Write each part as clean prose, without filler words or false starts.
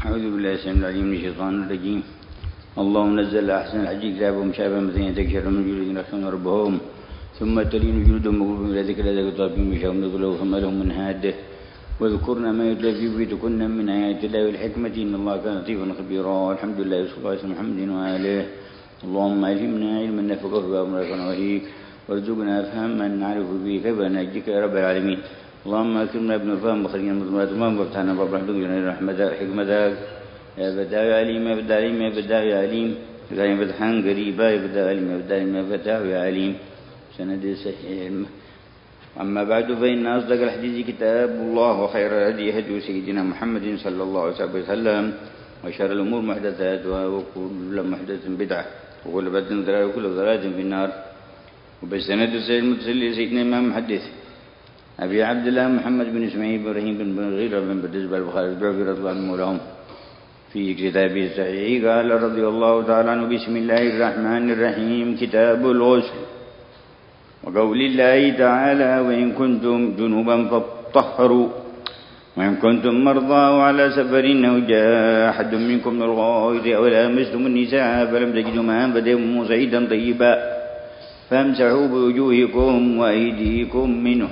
أعوذ بالله السميع العليم من الشيطان الرجيم. الله نزل أحسن الحديث كتابا مشابها مثنين تكشر من جلود يخشون ربهم ثم تلين جلودهم وقلوبهم إلى ذكر ذلك طابهم بشهم نضله ثم لهم من هاده واذكرن ما يتلى في بيوتكن من آيات الله والحكمة إن الله كان لطيفا خبيرا. الحمد لله صلى الله عليه محمد وآله. اللهم ألهمنا علما نفقه بأمرك ونهيك وارزقنا أفهاما نعرف به كيف نجيك يا رب العالمين. اللهم أكرمنا ابن الفهم وخرجنا من ظلمات الوهم وافتحنا باب رحمتك رحمتك حكمتك يا بداع يا عليم يا بداع عليم يا بداع يا عليم يا فتحا قريبا يا بداع عليم يا بداع عليم يا بداع يا عليم. سند صحيح. أما بعد فإن أصدق الحديث كتاب الله وخير الهدي هدي سيدنا محمد صلى الله عليه وسلم وشر الأمور محدثاتها وكل محدث بدعة وكل بدعة ضلالة وكل ضلالة في النار. وبسند السيد المتصل سيدنا الإمام محدث أبي عبد الله محمد بن إسماعيل بن إبراهيم بن مغيرة بن بردزبة البخاري رضي الله عنه لهم في كتابه الصحيح قال رضي الله تعالى عنه بسم الله الرحمن الرحيم كتاب الغسل وقول الله تعالى وإن كنتم جنوبا فاطهروا وإن كنتم مرضى وعلى سفر أو جاء أحد منكم من الغائط أو لامستم النساء فلم تجدوا ماء فتيمموا صعيدا طيبا فامسحوا بوجوهكم وأيديكم منه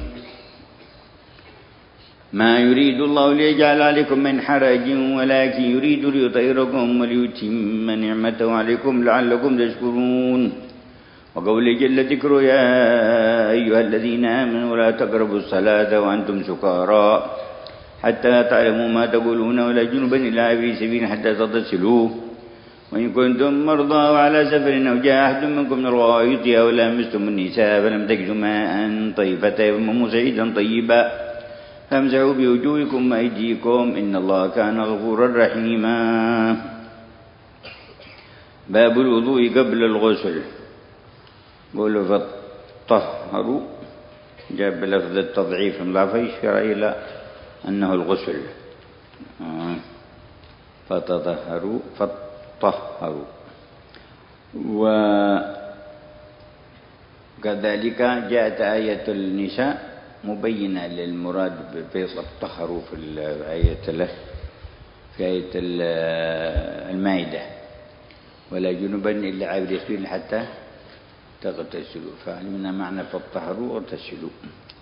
ما يريد الله ليجعل عليكم من حرج ولكن يريد ليطهركم وليتم نعمته عليكم لعلكم تشكرون. وقول جل ذكره يا أيها الذين آمنوا لا تقربوا الصلاة وأنتم سكارى حتى تعلموا ما تقولون ولا جنبا إلا عابري سبيل حتى تغتسلوا وإن كنتم مرضى وعلى سفر أو جاء أحد منكم من الغائط أو لامستم النساء فلم تجدوا ماء فتيمموا صعيدا طيبا فامسحوا بوجوهكم وأيديكم إن الله كان غفورا رحيما. باب الوضوء قبل الغسل. قولوا فطهروا جاء بلفظ التضعيف مضاف يشير إلى أنه الغسل فتطهروا فطهروا. وكذلك جاءت آية النساء مبينة للمراد فطهروا في آية المائدة ولا جنبا إلا عابر سبيل حتى تغتسلوا فعلمنا معنى فطهروا واغتسلوا.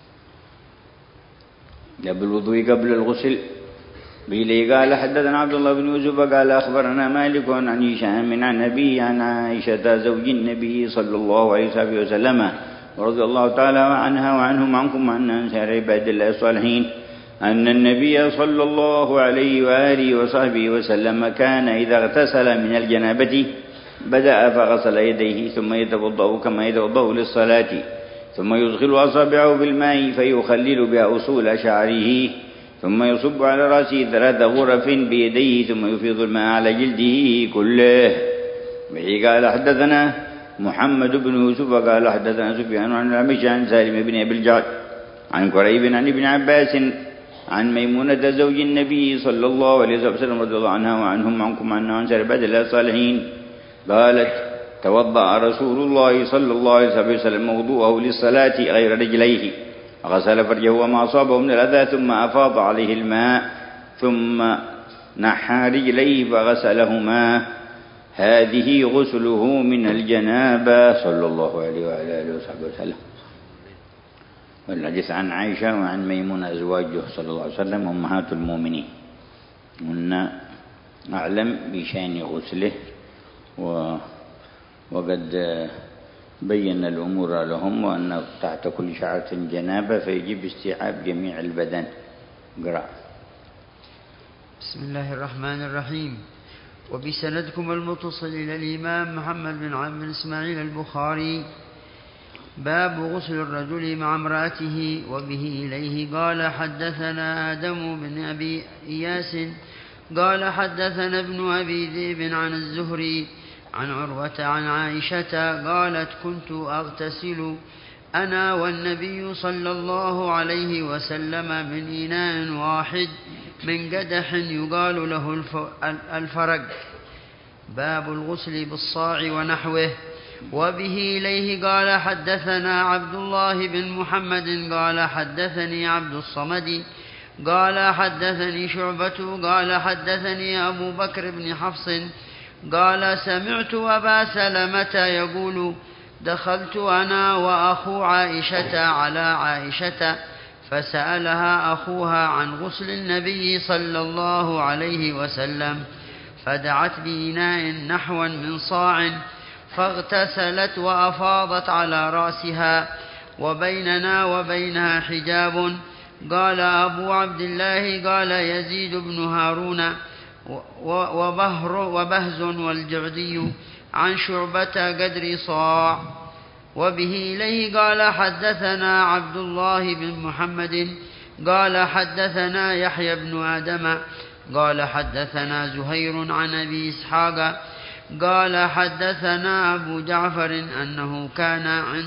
قبل الوضوء قبل الغسل بيلي قال حدثنا عبد الله بن يوسف قال أخبرنا مالك عن هشام عن أبي عن عائشة زوج النبي صلى الله عليه وسلم ورضي الله تعالى عنها وعنهم عنكم وعن أنصار عباد الله الصالحين أن النبي صلى الله عليه وآله وصحبه وسلم كان إذا اغتسل من الجنابة بدأ فغسل يديه ثم يتوضأ كما يتوضأ للصلاة ثم يدخل أصابعه في الماء فيخلل بها أصول شعره ثم يصب على رأسه 3 غرف بيديه ثم يفيض الماء على جلده كله. به قال حدثنا محمد بن يوسف قال حدثنا سفيان عن الأعمش عن سالم بن أبي الجعد عن قريب عن ابن عباس عن ميمونة زوج النبي صلى الله عليه وسلم رضي الله عنها وعنهم عنكم عنه عن عباد الله الصالحين قالت توضأ رسول الله صلى الله عليه وسلم وضوءه للصلاة غير رجليه غسل فرجه وما أصابه من الأذى ثم أفاض عليه الماء ثم نحى رجليه فغسلهما هذه غسله من الجنابة صلى الله عليه وعلى آله وصحبه وسلم. والحديث عن عائشة وعن ميمونة أزواجه صلى الله عليه وسلم أمهات المؤمنين هن أعلم بشأن غسله وقد بين الأمور لهم وأن تحت كل شعرة جنابة فيجب استيعاب جميع البدن. قرأ. بسم الله الرحمن الرحيم. وبسندكم المتصل إلى الإمام محمد بن عبد بن إسماعيل البخاري باب غسل الرجل مع امرأته وبه إليه قال حدثنا آدم بن أبي إياس قال حدثنا ابن أبي ذئب عن الزهري عن عروة عن عائشة قالت كنت أغتسل أنا والنبي صلى الله عليه وسلم من إناء واحد من قدح يقال له الفرج. باب الغسل بالصاع ونحوه. وبه إليه قال حدثنا عبد الله بن محمد قال حدثني عبد الصمد قال حدثني شعبة قال حدثني أبو بكر بن حفص قال سمعت أبا سلمة يقول دخلت أنا وأخو عائشة على عائشة فسألها أخوها عن غسل النبي صلى الله عليه وسلم فدعت بإناء نحوا من صاع فاغتسلت وأفاضت على رأسها وبيننا وبينها حجاب. قال أبو عبد الله قال يزيد بن هارون وبهز والجعدي عن شعبة قدر صاع. وبه إليه قال حدثنا عبد الله بن محمد قال حدثنا يحيى بن آدم قال حدثنا زهير عن أبي إسحاق قال حدثنا أبو جعفر أنه كان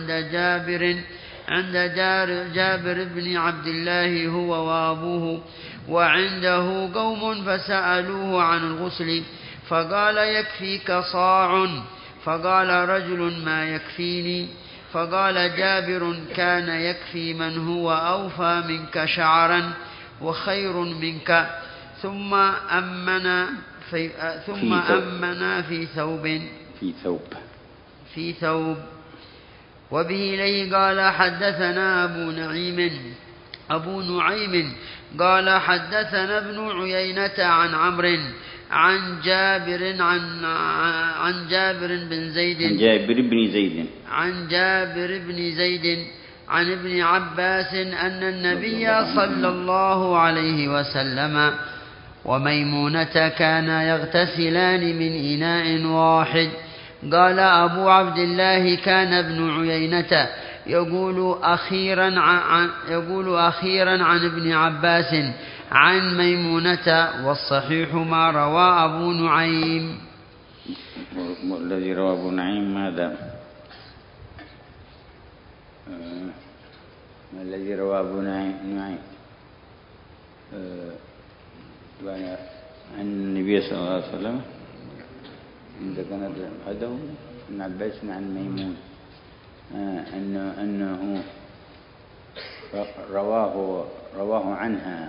عند جابر بن عبد الله هو وأبوه وعنده قوم فسألوه عن الغسل فقال يكفيك صاع فقال رجل ما يكفيني فقال جابر كان يكفي من هو أوفى منك شعرا وخير منك ثم أمنا في ثوب. وبه إليه قال حدثنا أبو نعيم قال حدثنا ابن عيينة عن عمرو عن جابر بن زيد عن ابن عباس أن النبي صلى الله عليه وسلم وميمونة كانا يغتسلان من إناء واحد. قال أبو عبد الله كان ابن عيينة يقول أخيرا عن ابن عباس عن ميمونة والصحيح ما روى أبو نعيم. الذي روى أبو نعيم ماذا؟ ما الذي روى أبو نعيم عن النبي صلى الله عليه وسلم عند كانت هذا ابن عباس عن ميمون أنه رواه عنها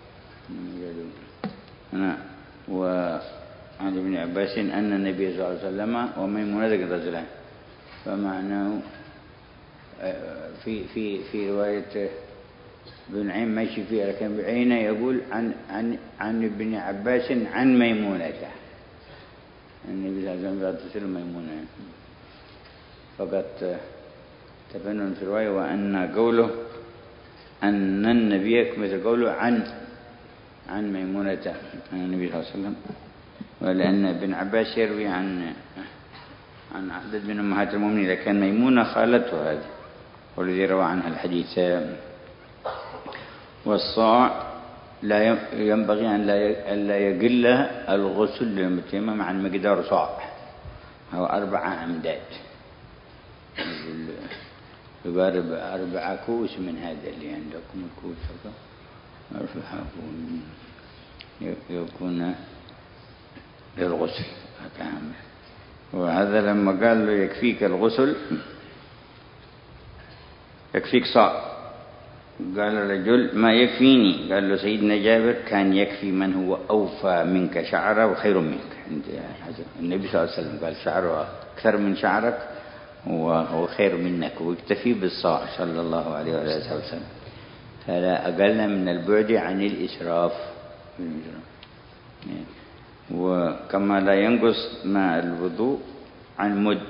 وعن ابن عباس أن النبي صلى الله عليه وسلم وميمونة رجلان. فمعناه في رواية ابن نعيم ماشي فيها لكن بعينه يقول عن ابن عباس عن ميمونة النبي صلى الله عليه وسلم يغتسل ميمونة فقط تفنن في رواية وأن قوله أن النبي مثل قوله عن ميمونة عن النبي صلى الله عليه وسلم. ولأن ابن عباس يروي عن عدد من أمهات المؤمنين لكن ميمونة خالته هذه والذي روى عنها الحديث. والصاع لا ينبغي أن لا يقل الغسل للمتيمم عن مقدار صاع أو 4 أمداد يقارب 4 كوس من هذا اللي عندكم الكوس يكون للغسل. وهذا لما قال له يكفيك الغسل يكفيك صاع قال الرجل ما يكفيني قال له سيدنا جابر كان يكفي من هو أوفى منك شعرا وخير منك. النبي صلى الله عليه وسلم قال شعره أكثر من شعرك وهو خير منك ويكتفي بالصاع صلى الله عليه وسلم. فلا أقلنا من البعد عن الإسراف. وكما لا ينقص ماء الوضوء عن مد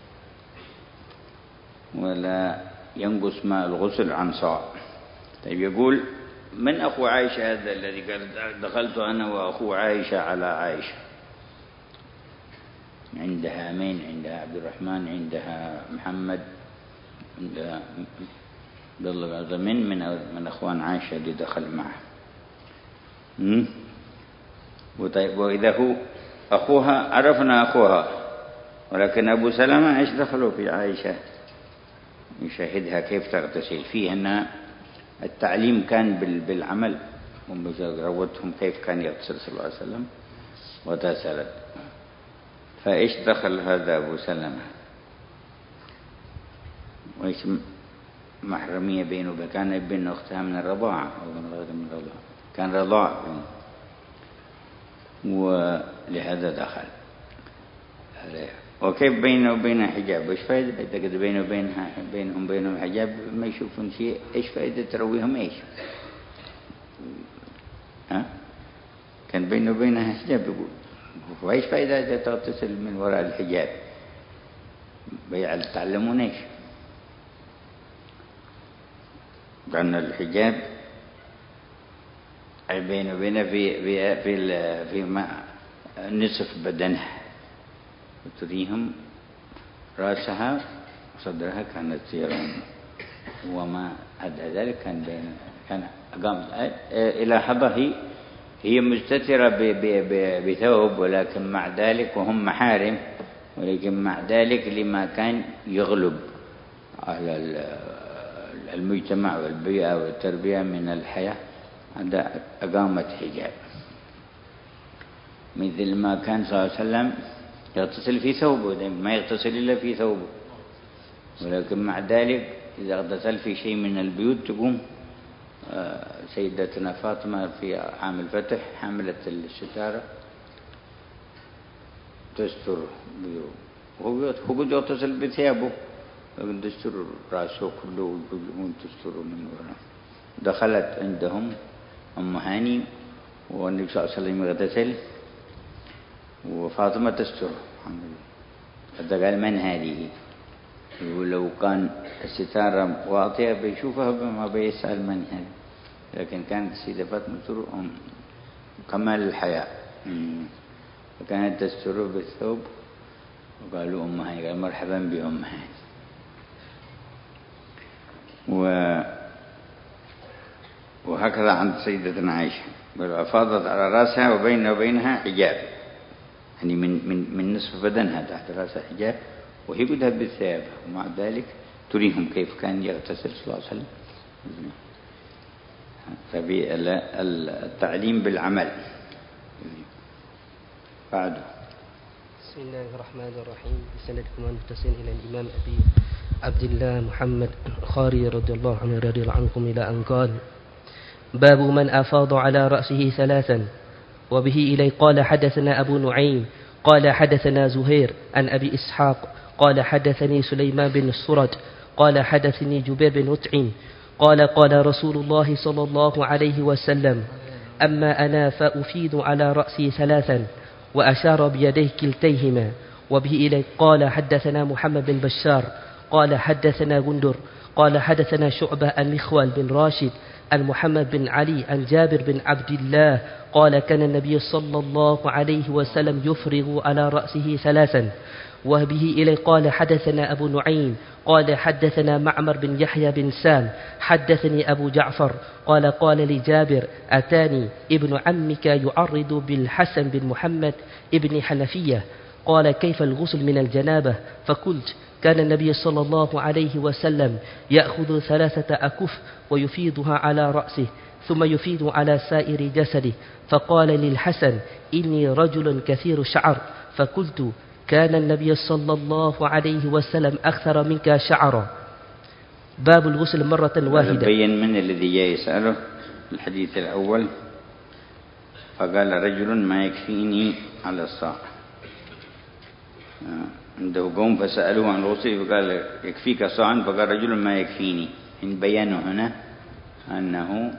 ولا ينقص ماء الغسل عن صاع. طيب يقول من أخو عائشة هذا الذي قال دخلت أنا وأخو عائشة على عائشة عندها مين؟ عندها عبد الرحمن عندها محمد عندها عبد الله من أخوان عائشة اللي دخل معه. وطيب وإذا هو أخوها عرفنا أخوها ولكن أبو سلمة إيش دخلوا في عائشة يشاهدها كيف تغتسل فيه أن التعليم كان بالعمل روتهم كيف كان يغتسل صلى الله عليه وسلم وتسلت. فإيش دخل هذا أبو سلمة وإيش محرمية بينه وبين كان ابن أختها من الرضاعة أو من الرضاعة كان رضاع، ولهذا دخل. وكيف بينه وبينها حجاب؟ وإيش فائدة إذا كده بينهم حجاب ما يشوفون شيء؟ إيش فائدة ترويهم إيش؟ كان بينه وبينها حجاب يقول، وإيش فائدة إذا تغتسل من وراء الحجاب؟ بيتعلمون إيش؟ لأن الحجاب بينه وبينها في نصف بدنها، وتريهم رأسها وصدرها كانت سيرا، وما أدى ذلك كان أقام إلى حظه. هي مستترة بثوب، ولكن مع ذلك وهم محارم، ولكن مع ذلك لما كان يغلب على المجتمع والبيئة والتربية من الحياة أقامت حجاب، مثل ما كان صلى الله عليه وسلم يغتسل في ثوبه، ما يغتسل إلا في ثوبه، ولكن مع ذلك إذا اغتسل في شيء من البيوت تقوم سيدتنا فاطمة في عام الفتح حملت الستارة تستر بيوت، هو قد يغتسل بثيابه لكن تستر رأسه كله وتستر من وراء. دخلت عندهم أم هاني والنبي صلى الله عليه وسلم يغتسل وفاطمة تستر. حتى قال من هذه؟ ولو كان الستارة واطية بيشوفها ما بيسأل من هذه، لكن كانت السيدة فاطمة تستر كمال الحياء، وكانت تستر بالثوب، وقالوا أم هاني، قال مرحبا بأم هاني. وهكذا عند سيدتنا عائشة فاضت على رأسها وبينها حجاب، يعني من نصف بدنها تحت رأسها حجاب، وهي قدها بالثياب، ومع ذلك تريهم كيف كان يغتسل صلى الله عليه وسلم. فالتعليم بالعمل. بعده بسم الله الرحمن الرحيم. بسندكم المتصل إلى الإمام أبي عبد الله محمد البخاري رضي الله عنه رضي الله عنكم إلى أن قال: باب من أفاض على رأسه ثلاثا. وبه إلي قال حدثنا أبو نعيم قال حدثنا زهير عن أبي إسحاق قال حدثني سليمان بن السرد قال حدثني جبير بن مطعم قال رسول الله صلى الله عليه وسلم: أما أنا فأفيض على رأسي ثلاثا، وأشار بيديه كلتيهما. وبه إلي قال حدثنا محمد بن بشار قال حدثنا غندر قال حدثنا شعبة عن مخول بن راشد عن محمد بن علي عن جابر بن عبد الله قال: كان النبي صلى الله عليه وسلم يفرغ على رأسه ثلاثا. وبه إلي قال حدثنا أبو نعيم قال حدثنا معمر بن يحيى بن سام حدثني أبو جعفر قال لجابر: أتاني ابن عمك يعرض بالحسن بن محمد ابن حنفية، قال: كيف الغسل من الجنابة؟ فقلت: كان النبي صلى الله عليه وسلم يأخذ 3 أكف ويفيضها على رأسه ثم يفيض على سائر جسده. فقال للحسن: إني رجل كثير شعر. فقلت: كان النبي صلى الله عليه وسلم أكثر منك شعرا. باب الغسل مرة واحدة. بين من الذي جاء يسأله الحديث الأول، فقال: رجل ما يكفيني على الصاع. عنده قوم فسألوه عن الغسل فقال: يكفيك صاعا، فقال: رجل ما يكفيني. إن بيانه هنا أنه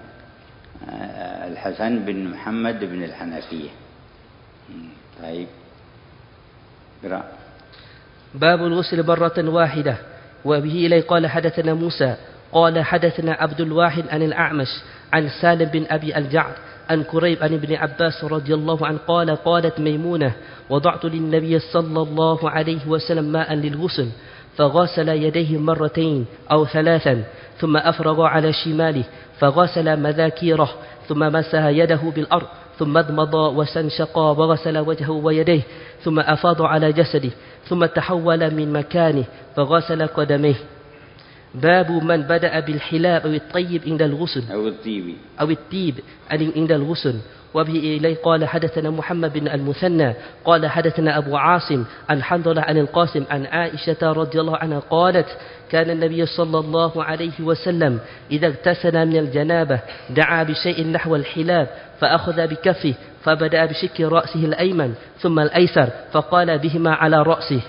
الحسن بن محمد بن الحنفية. طيب قرأ. باب الغسل مرة واحدة. وبه إلي قال حدثنا موسى قال حدثنا عبد الواحد عن الأعمش عن سالم بن أبي الجعد عن كريب عن ابن عباس رضي الله عنه قالت ميمونة: وضعت للنبي صلى الله عليه وسلم ماء للغسل، فغسل يديه مرتين أو 3 ثم أفرغ على شماله فغسل مذاكيره ثم مسح يده بالأرض ثم اضمض واستنشق وغسل وجهه ويديه ثم أفاض على جسده ثم تحول من مكانه فغسل قدميه. باب من بدأ بالحلاء أو الطيب عند الغسل أو الطيب عند الغسل. وبه إليه قال حدثنا محمد بن المثنى قال حدثنا أبو عاصم عن حنظلة عن القاسم عن عائشة رضي الله عنها قالت كان النبي صلى الله عليه وسلم إذا اغتسل من الجنابة دعا بشيء نحو الحلاب فأخذ بكفه فبدأ بشك رأسه الأيمن ثم الأيسر فقال بهما على رأسه.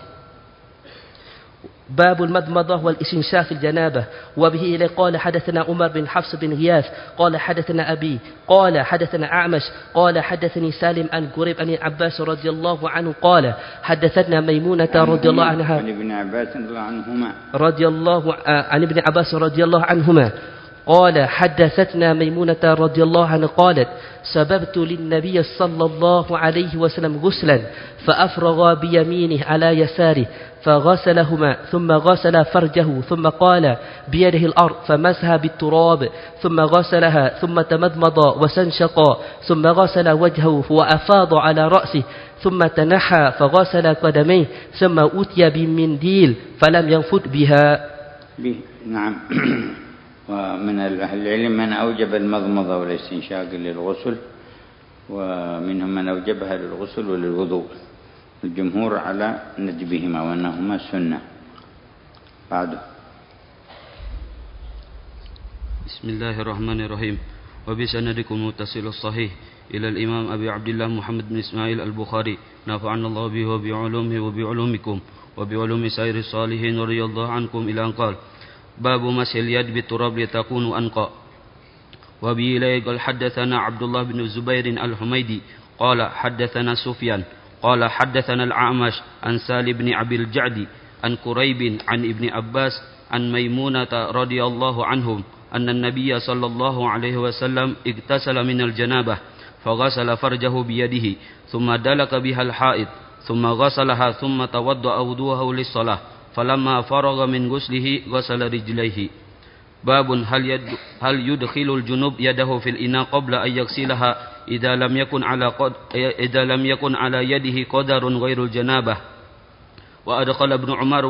باب المضمضة والاستنشاق في الجنابة. وبه إليه قال حدثنا عمر بن حفص بن غياث قال حدثنا أبي قال حدثنا أعمش قال حدثني سالم عن قريب عن عباس رضي الله عنه قال حدثتنا ميمونة رضي الله عنها عن ابن عباس عنهما عن ابن عباس رضي الله عنهما قال حدثتنا ميمونة رضي الله عنها قالت سببت للنبي صلى الله عليه وسلم غسلا فأفرغ بيمينه على يساره فغسلهما ثم غسل فرجه ثم قال بيده الأرض فمسها بالتراب ثم غسلها ثم تمضمض واستنشق ثم غسل وجهه وأفاض على رأسه ثم تنحى فغسل قدميه ثم أتي بمنديل فلم ينفث بها. نعم. ومن أهل العلم من أوجب المضمضة والاستنشاق للغسل ومنهم من أوجبها للغسل وللوضوء. الجمهور على ندبهما وأنهما سنة. بعده. بسم الله الرحمن الرحيم. وبسندكم متصل الصحيح إلى الإمام أبي عبد الله محمد بن إسماعيل البخاري نفعنا الله به وبعلومه وبعلومكم وبعلوم سائر الصالحين رضي الله عنكم إلى أن قال باب مسح اليد بالتراب لتكون أنقى. وبه إليه قال حدثنا عبد الله بن الزبير الحميدي قال حدثنا سفيان قال حدثنا الأعمش عن سالم بن أبي الجعد عن قريب عن ابن عباس عن ميمونة رضي الله عنهم أن النبي صلى الله عليه وسلم اغتسل من الجنابة فغسل فرجه بيده ثم دلك بها الحائط ثم غسلها ثم توضأ وضوءه للصلاة فلما فرغ من غسله غسل رجليه. باب هل يدخل الجنوب يده في الإناء قبل أن يغسلها إذا لم يكن على يده قدر غير الجنابة. وأدخل ابن عمر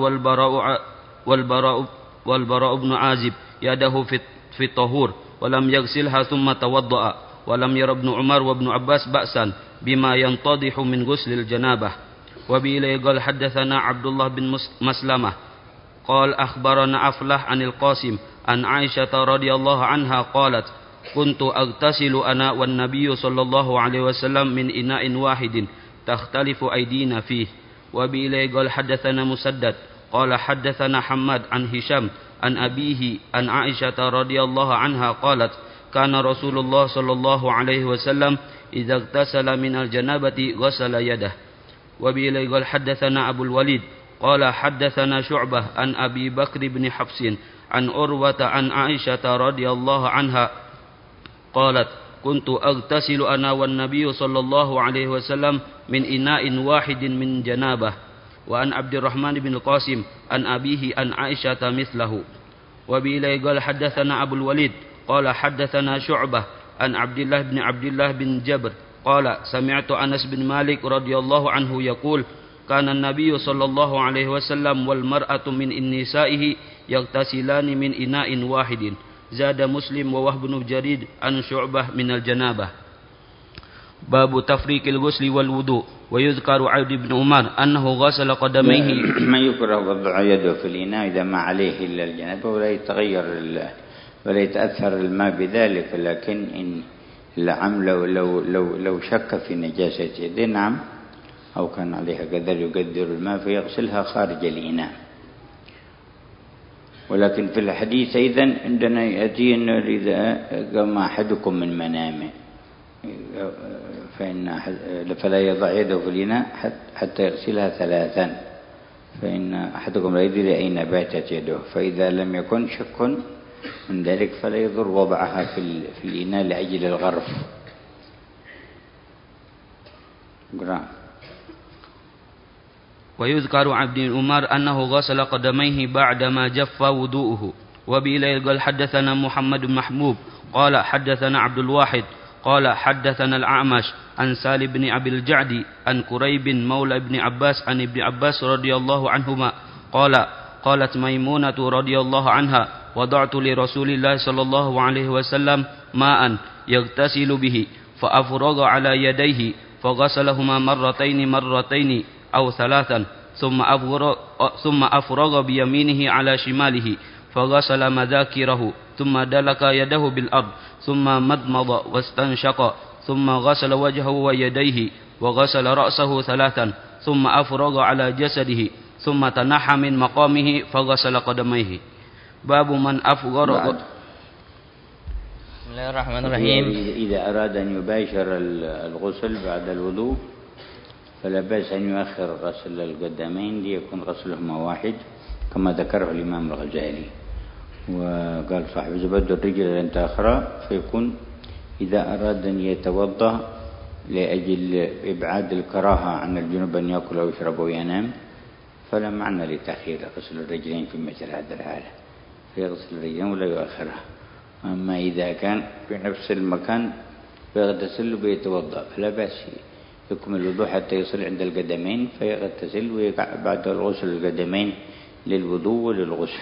والبراء بن عازب يده في الطهور ولم يغسلها ثم توضأ ولم ير ابن عمر وابن عباس بأسا بما ينتضح من غسل الجنابة. وبإليه قال حدثنا عبد الله بن مسلمة قال أخبرنا أفلح عن القاسم عن عائشة رضي الله عنها قالت كنت أغتسل أنا والنبي صلى الله عليه وسلم من إناء واحد تختلف أيدينا فيه. وبإليه قال حدثنا مسدد قال حدثنا حماد عن هشام عن أبيه عن عائشة رضي الله عنها قالت كان رسول الله صلى الله عليه وسلم إذا اغتسل من الجنابة غسل يده. وبإليه قال حدثنا أبو الوليد قال حدثنا شعبة عن أبي بكر بن حفص عن أروة عن عائشة رضي الله عنها قالت كنت أغتسل أنا والنبي صلى الله عليه وسلم من إناء واحد من جنابة. وعن عبد الرحمن بن القاسم عن أبيه عن عائشة مثله. وبإليه قال حدثنا أبو الوليد قال حدثنا شعبة عن عبد الله بن جبر قال سمعت أنس بن مالك رضي الله عنه يقول كان النبي صلى الله عليه وسلم والمرأة من نسائه يغتسلان من إناء واحد. زاد مسلم ووهب بن جرير عن شعبة من الجنابة. باب تفريق الغسل والوضوء. ويذكر عبد بن عمر أنه غسل قدميه. ما يكره وضع يده في الإناء إذا ما عليه إلا الجنابة ولا يتغير ولا يتأثر الماء بذلك، لكن إن العم لو شك في نجاسة يده نعم أو كان عليها قدر يقدر الماء فيغسلها خارج الإناء. ولكن في الحديث أيضا عندنا يأتي أنه إذا قام أحدكم من منامه فلا يضع يده في الإناء حتى يغسلها ثلاثا، فإن أحدكم لا يدري أين باتت يده، فإذا لم يكن شك من ذلك فلا يضر وضعها في الإناء لأجل الغرف. ويذكر عبد عمر أنه غسل قدميه بعدما جف وضوءه. وبإليه قال حدثنا محمد بن محبوب قال حدثنا عبد الواحد قال حدثنا الأعمش عن سالم بن أبي الجعد عن قريب مولى ابن عباس عن ابن عباس رضي الله عنهما قالت ميمونة رضي الله عنها وضعت لرسول الله صلى الله عليه وسلم ماء يغتسل به فأفرغ على يديه فغسلهما مرتين أو ثلاثا ثم أفرغ بيمينه على شماله فغسل مذاكره ثم دلك يده بالأرض ثم مضمض واستنشق ثم غسل وجهه ويديه وغسل رأسه ثلاثا ثم أفرغ على جسده ثم تنحى من مقامه فغسل قدميه. باب من أفغر. بسم الله الرحمن الرحيم. إذا أراد أن يباشر الغسل بعد الوضوء فلا بأس أن يؤخر غسل القدمين ليكون غسلهما واحد كما ذكره الإمام الغزالي، وقال صاحب زبد الرجل لن تأخر، فيكون إذا أراد أن يتوضأ لأجل إبعاد الكراهة عن الجنوب أن يأكل أو يشرب أو ينام فلا معنى لتأخير غسل الرجلين في مثل هذا الحالة، فيغسل الرجلين ولا يؤخرها. أما إذا كان في نفس المكان فيغتسل ويتوضأ فلا بأس يكمل الوضوء حتى يصل عند القدمين فيغتسل ويقع بعد الغسل القدمين للوضوء وللغسل.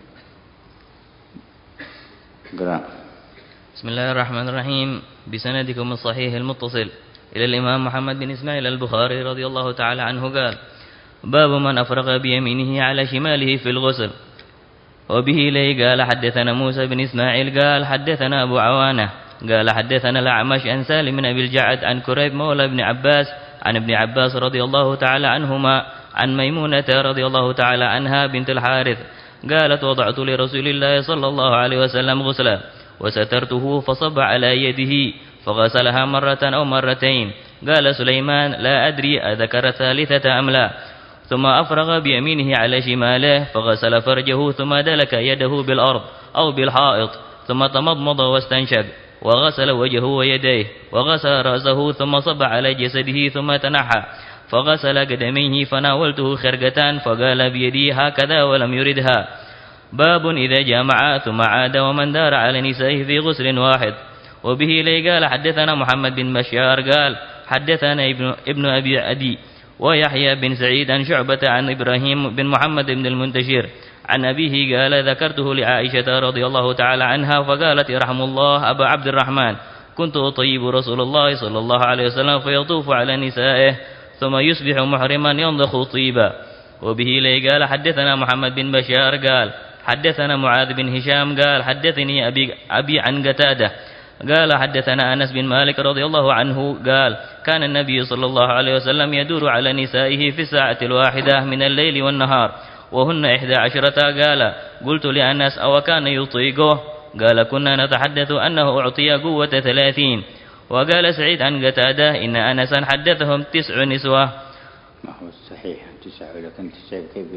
بسم الله الرحمن الرحيم. بسندكم الصحيح المتصل إلى الإمام محمد بن إسماعيل البخاري رضي الله تعالى عنه قال: باب من أفرغ بيمينه على شماله في الغسل. وبه لي قال حدثنا موسى بن إسماعيل قال حدثنا أبو عوانة قال حدثنا الأعمش عن سالم بن أبي الجعد عن كريب مولى بن عباس عن ابن عباس رضي الله تعالى عنهما عن ميمونة رضي الله تعالى عنها بنت الحارث قالت: وضعت لرسول الله صلى الله عليه وسلم غسلا وسترته فصب على يده فغسلها مرة أو مرتين. قال سليمان: لا أدري أذكر ثالثة أم لا. ثم أفرغ بيمينه على شماله فغسل فرجه ثم دلك يده بالأرض أو بالحائط ثم تمضمض واستنشق وغسل وجهه ويديه وغسل رأسه ثم صب على جسده ثم تنحى فغسل قدميه فناولته خرقة فقال بيدي هكذا ولم يردها. باب إذا جامع ثم عاد ومن دار على نسائه في غسل واحد. وبه لي قال حدثنا محمد بن بشار قال حدثنا ابن أبي عدي ويحيى بن سعيد عن شعبة عن إبراهيم بن محمد بن المنتشر عن أبيه قال: ذكرته لعائشة رضي الله تعالى عنها فقالت: يرحم الله أبا عبد الرحمن، كنت أطيب رسول الله صلى الله عليه وسلم فيطوف على نسائه ثم يصبح محرما ينضخ طيبا. وبه لي قال حدثنا محمد بن بشار قال حدثنا معاذ بن هشام قال حدثني أبي عن قتادة قال حدثنا أنس بن مالك رضي الله عنه قال: كان النبي صلى الله عليه وسلم يدور على نسائه في الساعة الواحدة من الليل والنهار وهن 11. قال: قلت لأنس: أو كان يطيقه؟ قال: كنا نتحدث أنه أعطي قوة 30. وقال سعيد عن قتادة: إن أنسا حدثهم 9 نسوة. ما هو الصحيح 9، ولكن 9 كيف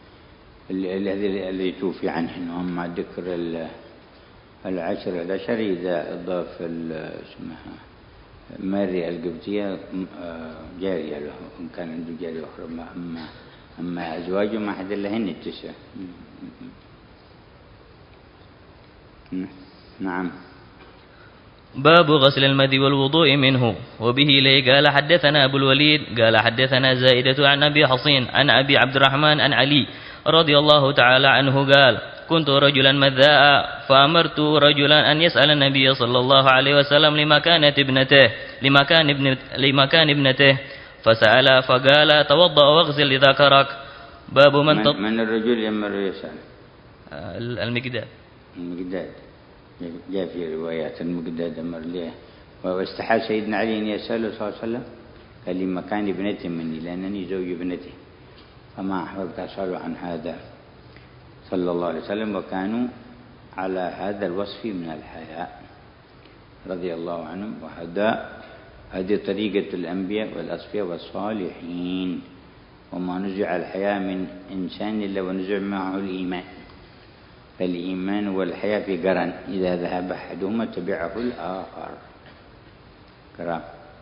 الذي توفي عنه. أما ذكر 10 إذا أضاف اسمها ماري القبطية جارية له إن كان عنده جارية أخرى، أما أزواجه ما حد لهن 9. نعم. باب غسل المذي والوضوء منه. وبه لي قال حدثنا أبو الوليد قال حدثنا زائدة عن أبي حصين عن أبي عبد الرحمن عن علي رضي الله تعالى عنه قال: كنت رجلا مذاء فأمرت رجلا أن يسأل النبي صلى الله عليه وسلم لمكان ابنته فسأل فقال: توضأ واغسل ذكرك. باب من الرجل يمر يسأل؟ المقداد جاء في روايات المقداد أمر له، واستحال سيدنا علي أن يسأله صلى الله عليه وسلم قال: لمكان ابنته مني لأنني زوج ابنته، فما أحببت أسأله عن هذا صلى الله عليه وسلم. وكانوا على هذا الوصف من الحياء رضي الله عنهم، هذه طريقة الأنبياء والأصفياء والصالحين. وما نزع الحياء من إنسان إلا ونزع معه الإيمان، فالإيمان والحياء في قرن، إذا ذهب أحدهما تبعه الآخر. كرام.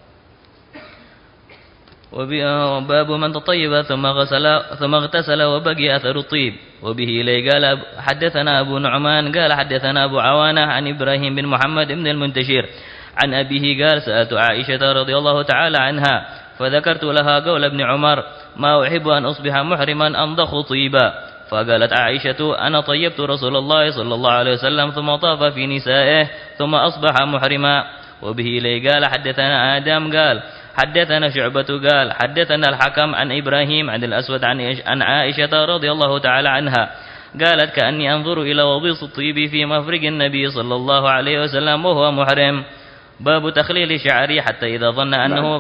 وباب من تطيب ثم اغتسل وبقي أثر الطيب. وبه لي قال حدثنا أبو نعمان قال حدثنا أبو عوانة عن إبراهيم بن محمد بن المنتشر عن أبيه قال: سألت عائشة رضي الله تعالى عنها فذكرت لها قول ابن عمر: ما أحب أن أصبح محرما أنضخ طيبا. فقالت عائشة: أنا طيبت رسول الله صلى الله عليه وسلم ثم طاف في نسائه ثم أصبح محرما. وبه إليه قال حدثنا آدم قال حدثنا شعبة قال حدثنا الحكم عن إبراهيم عن الأسود عن عائشة رضي الله تعالى عنها قالت كأني أنظر إلى وبيص الطيب في مفرق النبي صلى الله عليه وسلم وهو محرم. باب تخليل شعري حتى إذا ظن أنه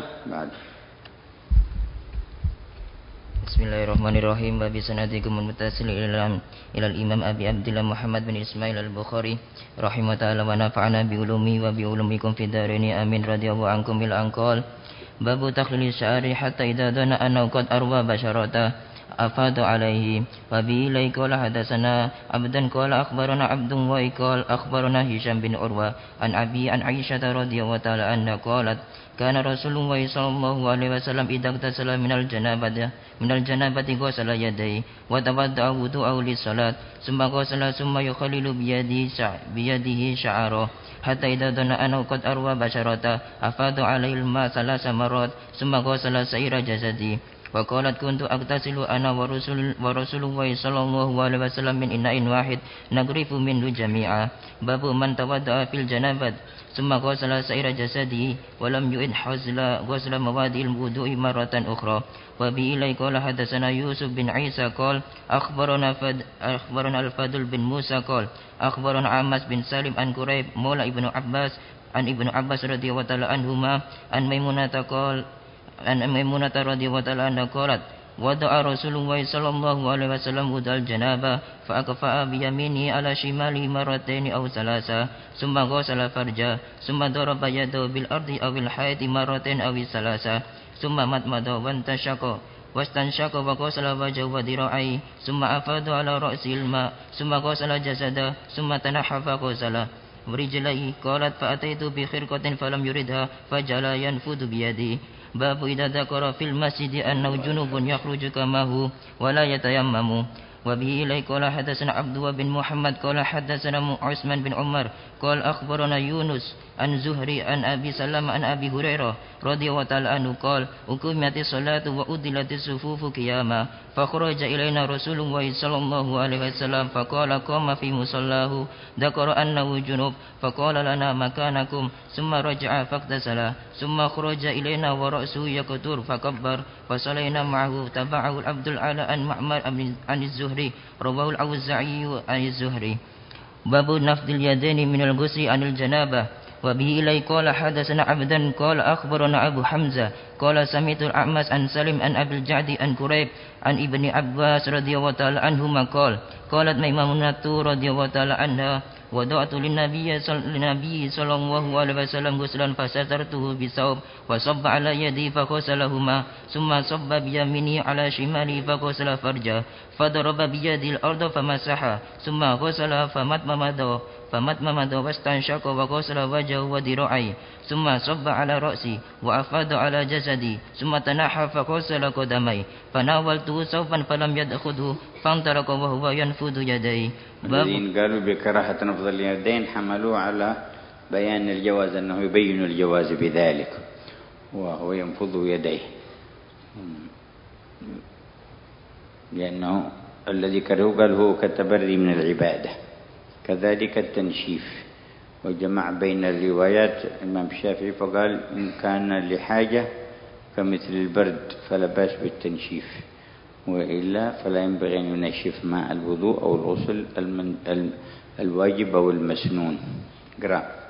بسم الله الرحمن الرحيم. باب سندكم المتصل إلى الإمام أبي عبد الله محمد بن إسماعيل البخاري رحمه الله تعالى ونفعنا بعلومه وبعلومكم في الدارين آمين. رضي الله عنكم بالأنقال. باب تخليل الشعر حتى إذا ظن أنه قد أروى بشرته أفاد عليه. وبه إليه قال حدثنا عبدا قال أخبرنا عبد وقال أخبرنا هشام بن عروة عن أبي عن عائشة رضي الله تعالى عنها قالت كان رسول الله صلى الله عليه وسلم إذا اغتسل من الجنابة غسل يديه وتودع وضوءه للصلاة ثم غسل ثم يخلل بيده شعره حتى إذا ظن أنه قد أروى بشرته أفاد عليه الماء 3 مرات ثم غسل سائر جسده. وقالت كنت أغتسل أنا ورسول الله صلى الله عليه وسلم من إناء واحد نغرف منه جميعا. باب من تودع في الجنابة ثم غسل سائر جسده ولم يعد غسل مواد الوضوء مرة أخرى. وبه إليه قال حدثنا يوسف بن عيسى قال أخبرنا الفضل بن موسى قال أخبرنا عماس بن سالم عن قريب مولى ابن عباس رضي الله تعالى عنهما عن ميمونة رضي الله تعالى عنها قالت وضع رسول الله صلى الله عليه وسلم وضوء الجنابة فأكفأ بيمينه على شماله مرتين أو 3 ثم غسل فرجه ثم ضرب يده بالأرض أو الحائط مرتين أو 3 ثم مضمض واستنشق وغسل وجهه وذراعيه ثم أفاض على رأسه الماء ثم غسل جسده ثم تنحى فغسل ورجليه. قالت فأتيت بخرقة فلم يردها فجعل ينفذ بيده. باب إذا ذكر في المسجد أنه جنوب يخرج كما هو ولا يتيمم. وبه إليه قال حدثنا عبد بن محمد قال حدثنا عثمان بن عمر قال أخبرنا يونس عن زهري عن أبي سلمة عن أبي هريرة رضي الله تعالى عنه قال أقيمت الصلاة وأدلت الصفوف قياما فخرج إلينا رسول الله صلى الله عليه وسلم فقال قام في مصلاه ذكر أنه جنوب فقال لنا مكانكم ثم رجع فاغتسل ثم خرج إلينا ورأسه يقطر فكبر فصلينا معه. تبعه عبد الأعلى عن معمر عن الزهري رواه الأوزاعي عن الزهري. باب نفض اليدين من الغسل عن الجنابة. وبه إليه قال حدثنا عبدا قال أخبرنا أبو حمزة قال سمعت الأعمش عن سالم عن أبي الجعد عن قريب عن ابن عباس رضي الله تعالى عنهما قالت ميمونة رضي الله تعالى عنها وضعت للنبي صلى الله عليه وسلم غسلا فسترته بثوب وصب على يدي فغسلهما ثم صب بيمينه على شماله فغسل فرجه فضرب بيده الأرض فمسحها ثم غسل فمضمض واستنشق وغسل وجهه وذراعيه ثم صب على رأسه وأفاض على جسدي ثم تنحى فغسل قدميه فناولته ثوبا فلم يأخذه فانطلق وهو ينفض يديه. الذين قالوا بكراهة نفض اليدين حملوا على بيان الجواز أنه يبين الجواز بذلك وهو ينفض يديه لأنه الذي كرهه قال هو كالتبري من العبادة كذلك التنشيف وجمع بين الروايات الإمام الشافعي فقال إن كان لحاجة كمثل البرد فلا بأس بالتنشيف وإلا فلا ينبغي أن ينشف مع الوضوء أو الغسل الواجب أو المسنون. قرأ.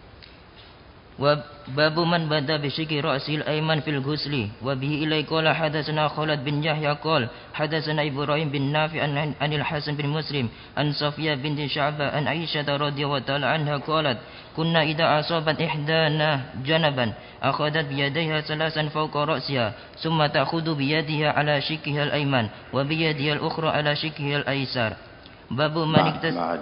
وباب من بدا بشق رأسه الأيمن في الغسل. وبه إليه قال حدثنا خالد بن يحيى قال حدثنا إبراهيم بن نافع عن الحسن بن مسلم عن صفية بنت شعبة عن عائشة رضي الله تعالى عنها قالت كنا إذا أصابت إحدانا جنبا أخذت بيديها 3 فوق رأسها ثم تأخذ بيدها على شقها الأيمن وبيدها الأخرى على شقها الأيسر. باب من اغتسل.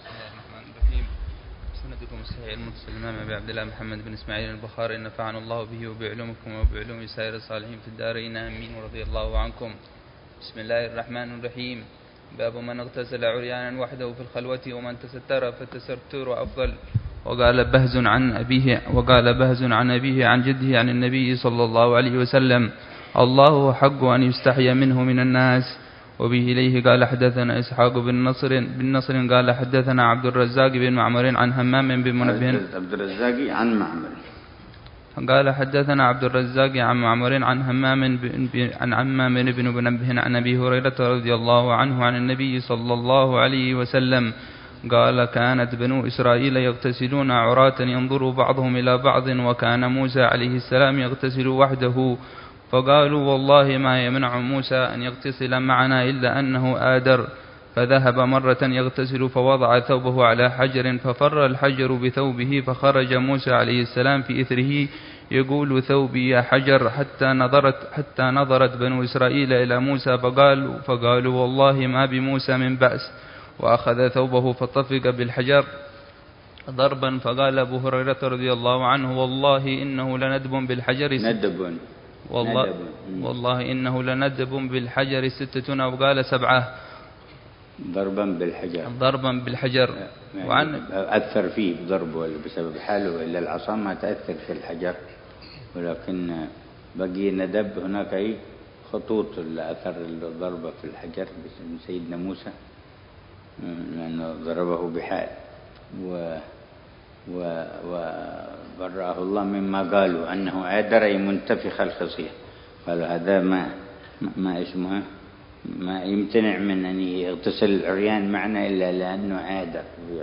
سندكم الصحيح المتصل الإمام أبي عبد الله محمد بن إسماعيل البخاري نفعنا الله به وبعلومكم وبعلوم سائر الصالحين في الدارين آمين ورضي الله عنكم. بسم الله الرحمن الرحيم. باب من اغتسل عريانا وحده في الخلوة ومن تستر فالتستر أفضل. وقال بهز عن أبيه عن جده عن النبي صلى الله عليه وسلم الله حق أن يستحي منه من الناس وبه إليه قال حدثنا إسحاق بن نصر قال حدثنا عبد الرزاق بن معمر عن همام بن منبه عبد الرزاق عن معمر قال حدثنا عبد الرزاق عن معمر عن همام بن منبه عن أبي هريرة رضي الله عنه عن النبي صلى الله عليه وسلم قال كانت بنو إسرائيل يغتسلون عراة ينظر بعضهم إلى بعض وكان موسى عليه السلام يغتسل وحده فقالوا والله ما يمنع موسى أن يغتسل معنا إلا أنه آدر فذهب مرة يغتسل فوضع ثوبه على حجر ففر الحجر بثوبه فخرج موسى عليه السلام في إثره يقول ثوبي يا حجر حتى نظرت بنو إسرائيل إلى موسى فقالوا والله ما بموسى من بأس وأخذ ثوبه فطفق بالحجر ضربا فقال أبو هريرة رضي الله عنه والله إنه لندب بالحجر والله إنه لندب بالحجر 60 أو قال 7 ضربا بالحجر يعني أثر فيه بضربه بسبب حاله إلا العصا ما تأثر في الحجر ولكن بقي ندب هناك أي خطوط أثر الضربة في الحجر باسم سيدنا موسى لأنه ضربه بحال وبرأه الله مما قالوا أنه آدر منتفخ الخصية قالوا هذا ما اسمه ما يمتنع من أن يغتسل العريان معنا إلا لأنه آدر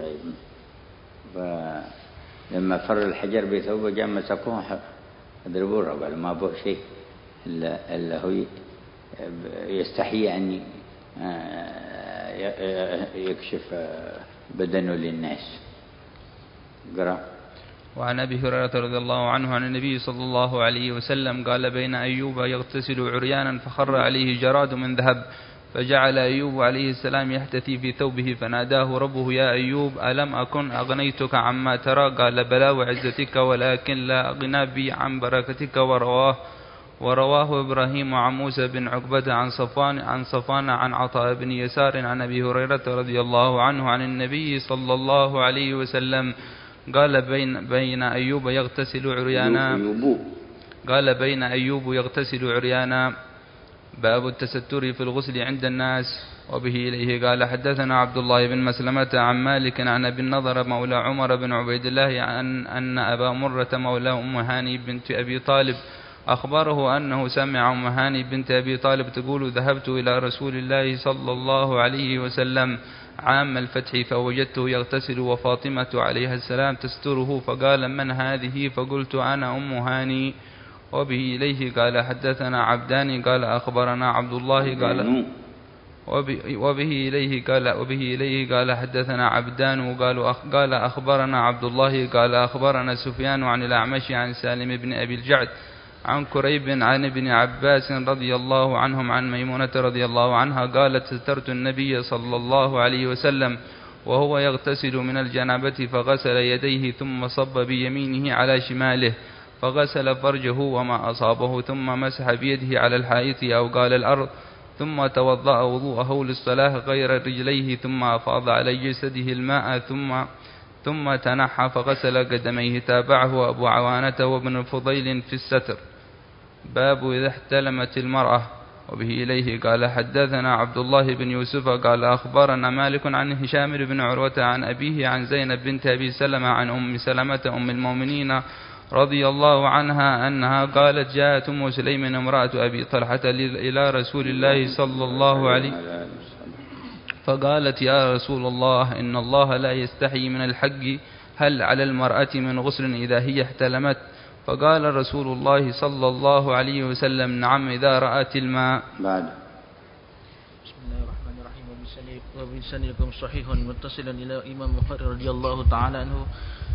فلما فر الحجر بثوبه جاء مسكوه يضربوه قالوا ما به شيء إلا هو يستحي أن يكشف بدنه للناس. قرأ. وعن أبي هريرة رضي الله عنه عن النبي صلى الله عليه وسلم قال بين أيوب يغتسل عريانا فخر عليه جراد من ذهب فجعل أيوب عليه السلام يحتثي في ثوبه فناداه ربه يا أيوب ألم أكن أغنيتك عما ترى قال بلى وعزتك ولكن لا أغنى بي عن بركتك ورواه إبراهيم عن موسى بن عقبة عن صفان عن عطاء بن يسار عن أبي هريرة رضي الله عنه عن النبي صلى الله عليه وسلم قال بين أيوب يغتسل عريانا باب التستر في الغسل عند الناس. وبه إليه قال حدثنا عبد الله بن مسلمة عن مالك عن أبي النضر مولى عمر بن عبيد الله أن أبا مرة مولى أم هاني بنت أبي طالب أخبره أنه سمع أم هاني بنت أبي طالب تقول ذهبت إلى رسول الله صلى الله عليه وسلم عام الفتح فوجدته يغتسل وفاطمة عليها السلام تستره فقال من هذه فقلت أنا أم هاني. وبه إليه قال حدثنا عبدان قال أخبرنا عبد الله وبه إليه قال حدثنا عبدان قال أخبرنا عبد الله قال أخبرنا سفيان عن الأعمش عن سالم بن أبي الجعد عن كريب عن ابن عباس رضي الله عنهم عن ميمونة رضي الله عنها قالت سترت النبي صلى الله عليه وسلم وهو يغتسل من الجنابة فغسل يديه ثم صب بيمينه على شماله فغسل فرجه وما أصابه ثم مسح بيده على الحائط أو قال الأرض ثم توضأ وضوءه للصلاة غير رجليه ثم أفاض على جسده الماء ثم تنحى فغسل قدميه. تابعه أبو عوانة وابن الفضيل في الستر. باب إذا احتلمت المرأة. وبه إليه قال حدثنا عبد الله بن يوسف قال أخبرنا مالك عن هشام بن عروة عن أبيه عن زينب بنت أبي سلمة عن أم سلمة أم المؤمنين رضي الله عنها أنها قالت جاءت أم سليم امرأة أبي طلحة إلى رسول الله صلى الله عليه وسلم فقالت يا رسول الله إن الله لا يستحي من الحق هل على المرأة من غسل إذا هي احتلمت؟ فقال رسول الله صلى الله عليه وسلم نعم إذا رأت الماء. بعد. بسم الله الرحمن الرحيم. وبسندكم صحيح متصلا إلى إمام البخاري رضي الله تعالى عنه.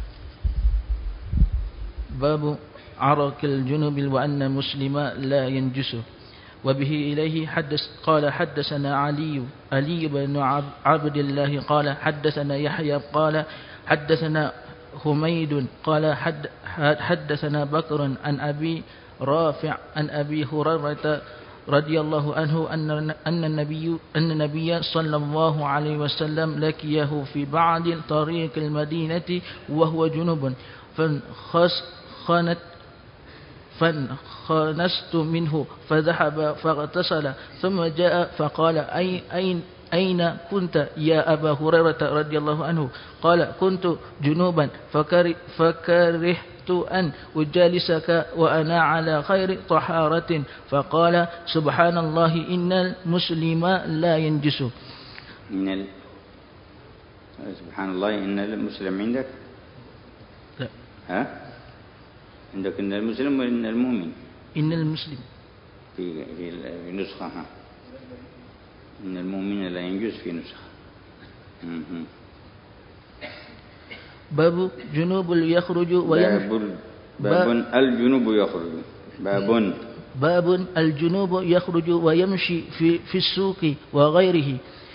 باب عرق الجنب وأن المسلم لا ينجس. وبه إليه قال حدثنا علي بن عبد الله قال حدثنا يحيى قال حدثنا حميد قال حدثنا بكر عن أبي رافع عن أبي هريرة رضي الله عنه أن النبي صلى الله عليه وسلم لقيه في بعض طريق المدينة وهو جنب فانخنست منه فذهب فاغتسل ثم جاء فقال أين كنت يا أبا هريرة رضي الله عنه؟ قال كنت جنوبا فكرهت أن أجالسك وأنا على خير طهارة. فقال سبحان الله إن المسلم لا ينجس. سبحان الله إن المسلم عندك؟ لا. ها؟ عندك إن المسلم وإن المؤمن؟ إن المسلم في نسخة ها؟ إن المؤمن لا ينجس في نسخة. باب جنوب يخرج باب الجنوب يخرج. باب الجنوب يخرج ويمشي في السوق وغيره.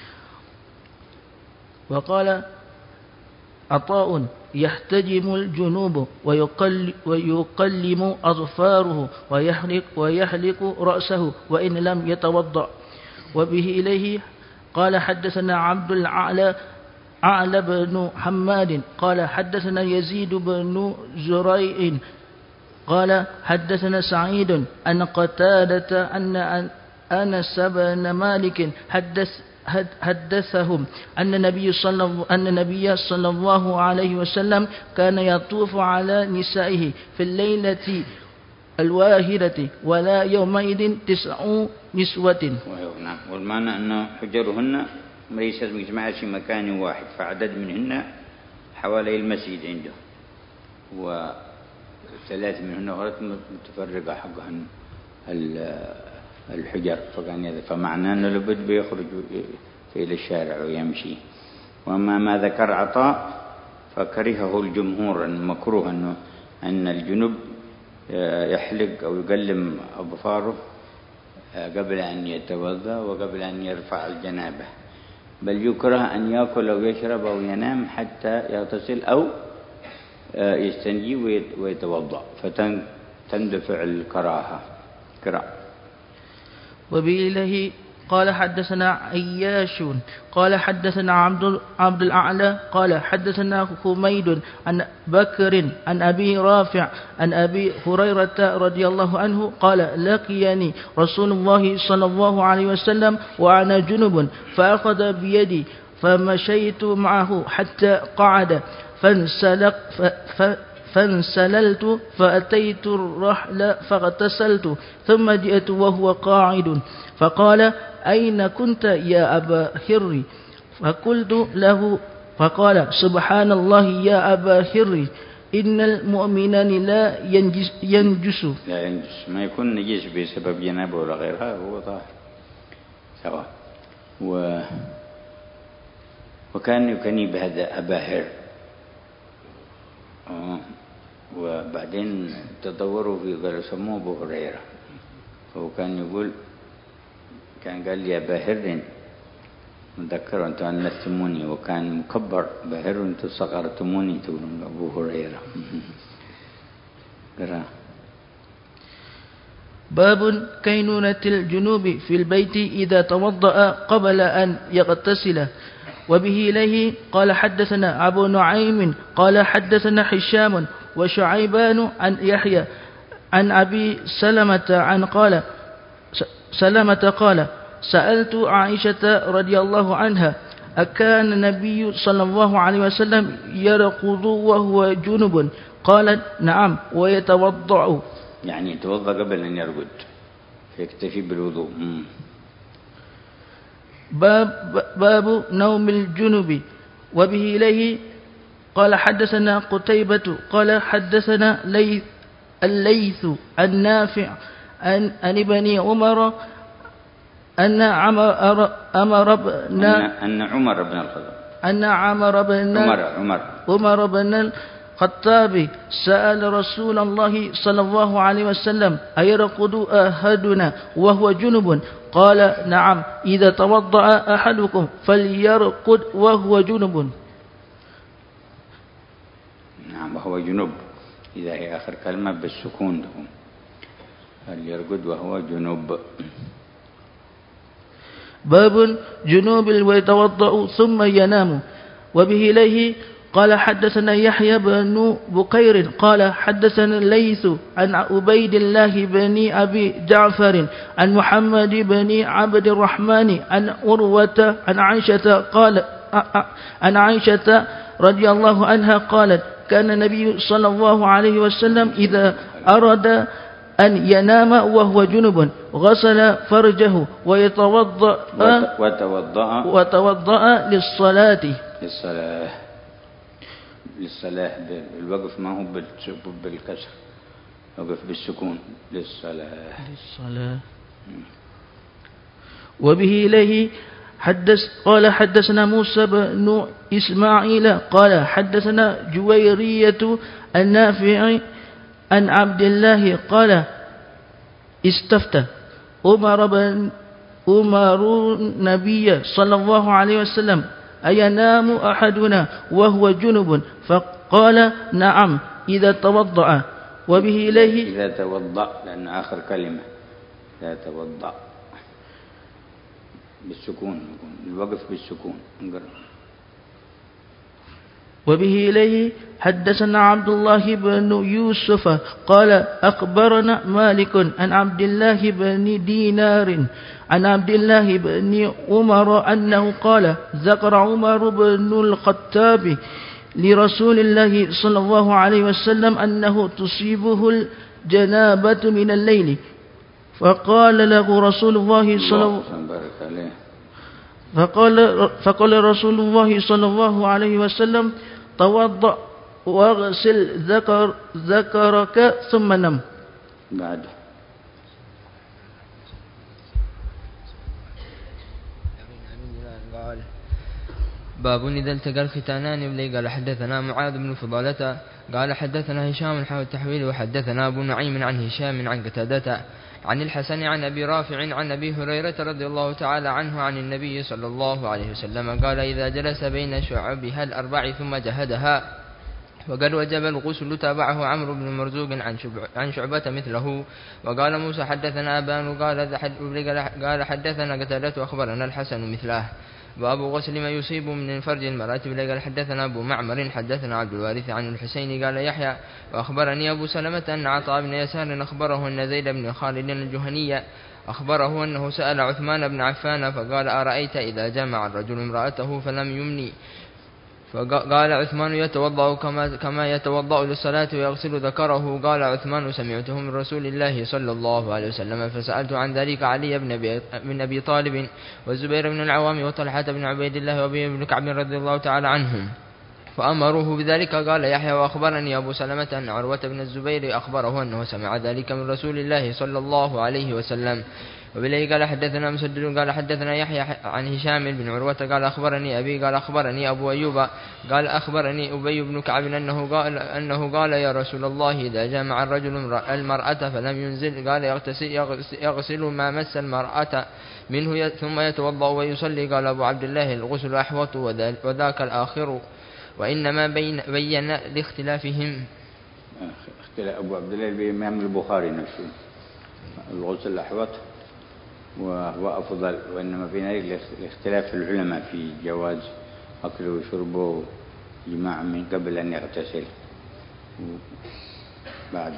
وقال عطاء يحتجم الجنوب ويقلم أظفاره ويحلق رأسه وإن لم يتوضأ. وبه إليه قال حدثنا عبد الأعلى بن حماد قال حدثنا يزيد بن زريع قال حدثنا سعيد أن قتادة أن أنس بن مالك حدثهم أن النبي صلى الله عليه وسلم كان يطوف على نسائه في الليلة الواهرة ولا يومئذ 9 نسوة. نعم. والمعنى أن حجرهن ليست مجمعة في مكان واحد، فعدد منهن حوالي المسجد عنده، وثلاث منهن أخرى متفرقة حقهن الحجر. فمعنى أنه لابد بيخرج إلى الشارع ويمشي. وأما ما ذكر عطاء فكرهه الجمهور المكروه أن الجنب يحلق أو يقلم أظفاره قبل أن يتوضأ وقبل أن يرفع الجنابة، بل يكره أن يأكل أو يشرب أو ينام حتى يغتسل أو يستنجي ويتوضأ، فتندفع الكراهة. وبإله قال حدثنا عياش قال حدثنا عبد الأعلى قال حدثنا حميد عن بكر عن أبي رافع عن أبي هريرة رضي الله عنه قال لقيني رسول الله صلى الله عليه وسلم وأنا جنب فأخذ بيدي فمشيت معه حتى قعد فانسللت فأتيت الرحل فاغتسلت ثم جئت وهو قاعد فقال أين كنت يا أبا هر؟ فقلت له فقال سبحان الله يا أبا هر إن المؤمنان لا ينجس. ما يكون نجس بسبب جنابه ولا غيرها هو طاهر سواء. وكان يكني بهذا أبا هر، وبعدين تطوروا في قالوا سموه أبو هريرة، فهو كان يقول قال لي أبا هر مذكر أنتم أنستموني، وكان مكبر بهر أنتم صغرتموني تقولون أبو هريرة. باب كينونة الجنوب في البيت إذا توضأ قبل أن يغتسل. وبه إليه قال حدثنا أبو نعيم قال حدثنا هشام وشعيبان عن يحيى عن أبي سلمة قال سألت عائشة رضي الله عنها أكان النبي صلى الله عليه وسلم يرقض وهو جنب؟ قالت نعم ويتوضأ، يعني يتوضأ قبل أن يرقد فيكتفي بالوضوء. باب نوم الجنب. وبه إليه قال حدثنا قتيبة قال حدثنا الليث النافع عن ابن عمر أن عمر بن الخطاب سأل رسول الله صلى الله عليه وسلم أيرقد أحدنا وهو جنب؟ قال نعم إذا توضأ أحدكم فليرقد وهو جنب. نعم وهو جنب، إذا هي آخر كلمة بالسكون لهم، فليرقد وهو جنب. باب جنوب ويتوضأ ثم ينام. وبه إليه قال حدثنا يحيى بن بكير قال حدثنا الليث عن عبيد الله بن أبي جعفر عن محمد بن عبد الرحمن عن أروة عن عائشة رضي الله عنها قالت كان النبي صلى الله عليه وسلم إذا أراد أن ينام وهو جنب غسل فرجه وتوضأ للصلاة الوقف ما هو بالكسر، وقف بالسكون للصلاة. وبه إليه قال حدثنا موسى بن إسماعيل قال حدثنا جويرية النافع عن عبد الله قال استفتى عمر النبي صلى الله عليه وسلم أينام أحدنا وهو جنب فقال نعم إذا توضأ. وبه إليه إذا توضأ، لأن آخر كلمة إذا توضأ بالسكون، الوقف بالسكون. وبه إليه حدثنا عبد الله بن يوسف قال أخبرنا مالك عن عبد الله بن دينار عن عبد الله بن عمر أنه قال ذكر عمر بن الخطاب لرسول الله صلى الله عليه وسلم أنه تصيبه الجنابة من الليل، فقال له رسول الله فقال رسول الله صلى الله عليه وسلم توضأ واغسل ذكرك ثم نم. بعد باب إذا التقى الختانان بلي. قال حدثنا معاذ بن فضالة قال حدثنا هشام حول التحويل وحدثنا أبو نعيم عن هشام عن قتادة عن الحسن عن أبي رافع عن أبي هريرة رضي الله تعالى عنه عن النبي صلى الله عليه وسلم قال إذا جلس بين شعبها الأربع ثم جهدها وقد وجب الغسل تابعه عمرو بن مرزوق عن شعبة مثله. وقال موسى حدثنا أبان قال حدثنا قتادة أخبرنا الحسن مثله. باب غسل ما يصيب من فرج المرأة. قال حدثنا أبو معمر حدثنا عبد الوارث عن الحسين قال يحيى وأخبرني أبو سلمة أن عطاء بن يسار أخبره أن زيد بن خالد الجهني أخبره أنه سأل عثمان بن عفان فقال أرأيت إذا جمع الرجل امرأته فلم يمني، فقال عثمان يتوضأ كما يتوضأ للصلاة ويغسل ذكره. قال عثمان سمعته من رسول الله صلى الله عليه وسلم فسألت عن ذلك علي بن أبي طالب والزبير بن العوام وطلحة بن عبيد الله وأبي بن كعب رضي الله تعالى عنهم فأمروه بذلك. قال يحيى وأخبرني أبو سلمة أن عروة بن الزبير أخبره أنه سمع ذلك من رسول الله صلى الله عليه وسلم. وبالله قال حدثنا مسدد قال حدثنا يحيى عن هشام بن عروة قال أخبرني أبي قال أخبرني أبو أيوب قال أخبرني أبي بن كعب أنه قال يا رسول الله إذا جامع الرجل المرأة فلم ينزل قال يغسل ما مس المرأة منه ثم يتوضأ ويصلي. قال أبو عبد الله الغسل أحوط وذاك الآخر وإنما بين لاختلافهم. أبو عبد الله الإمام البخاري نفسه الغسل الأحوط وهو أفضل، وإنما في ذلك الاختلاف العلماء في جواز أكله وشربه جماع من قبل أن يغتسل. بعد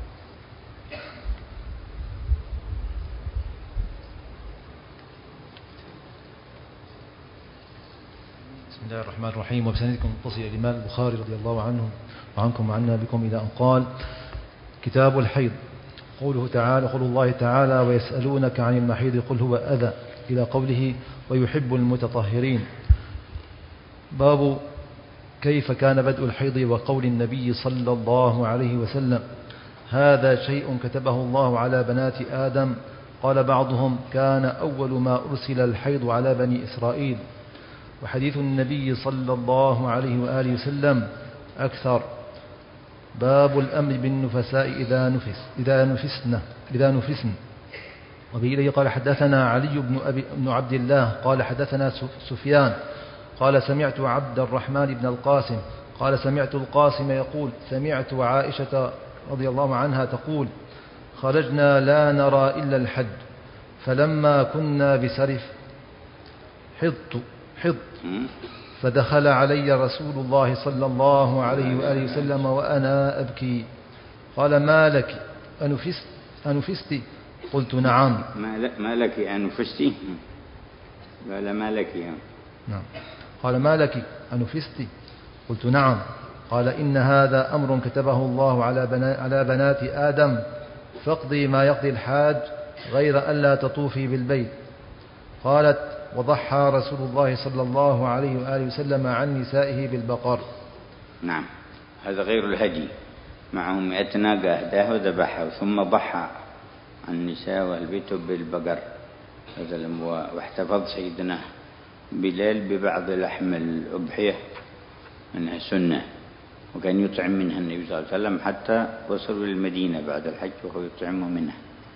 بسم الله الرحمن الرحيم. وبسندكم متصل الإمام البخاري رضي الله عنه وعنكم وعنا بكم إلى أن قال كتاب الحيض. قول الله تعالى ويسألونك عن المحيض قل هو أذى إلى قوله ويحب المتطهرين. باب كيف كان بدء الحيض وقول النبي صلى الله عليه وسلم هذا شيء كتبه الله على بنات آدم. قال بعضهم كان أول ما أرسل الحيض على بني إسرائيل. وحديث النبي صلى الله عليه وآله وسلم أكثر. باب الأمر بالنفساء إذا نفسن. وبإليه قال حدثنا علي بن عبد الله قال حدثنا سفيان قال سمعت عبد الرحمن بن القاسم قال سمعت القاسم يقول سمعت عائشة رضي الله عنها تقول خرجنا لا نرى إلا الحج فلما كنا بسرف فدخل علي رسول الله صلى الله عليه وآله وسلم وأنا أبكي، قال: ما لك أنفست؟ قلت: نعم. ما لك أنفست؟ قال: ما لك نعم. قال: ما لك أنفست؟ قلت: نعم. قال: إن هذا أمر كتبه الله على بنات آدم، فاقضي ما يقضي الحاج غير ألا تطوفي بالبيت. قالت: وضحى رسول الله صلى الله عليه وآله وسلم عن نسائه بالبقر. نعم، هذا غير الهدي، معه 100 ناقة أهداها وذبحها، ثم ضحى عن النساء والبيت بالبقر. واحتفظ سيدنا بلال ببعض لحم الأضحية أنها سنة، وكان يطعم منها النبي صلى الله عليه وسلم حتى وصلوا للمدينة بعد الحج وهو يطعم منها.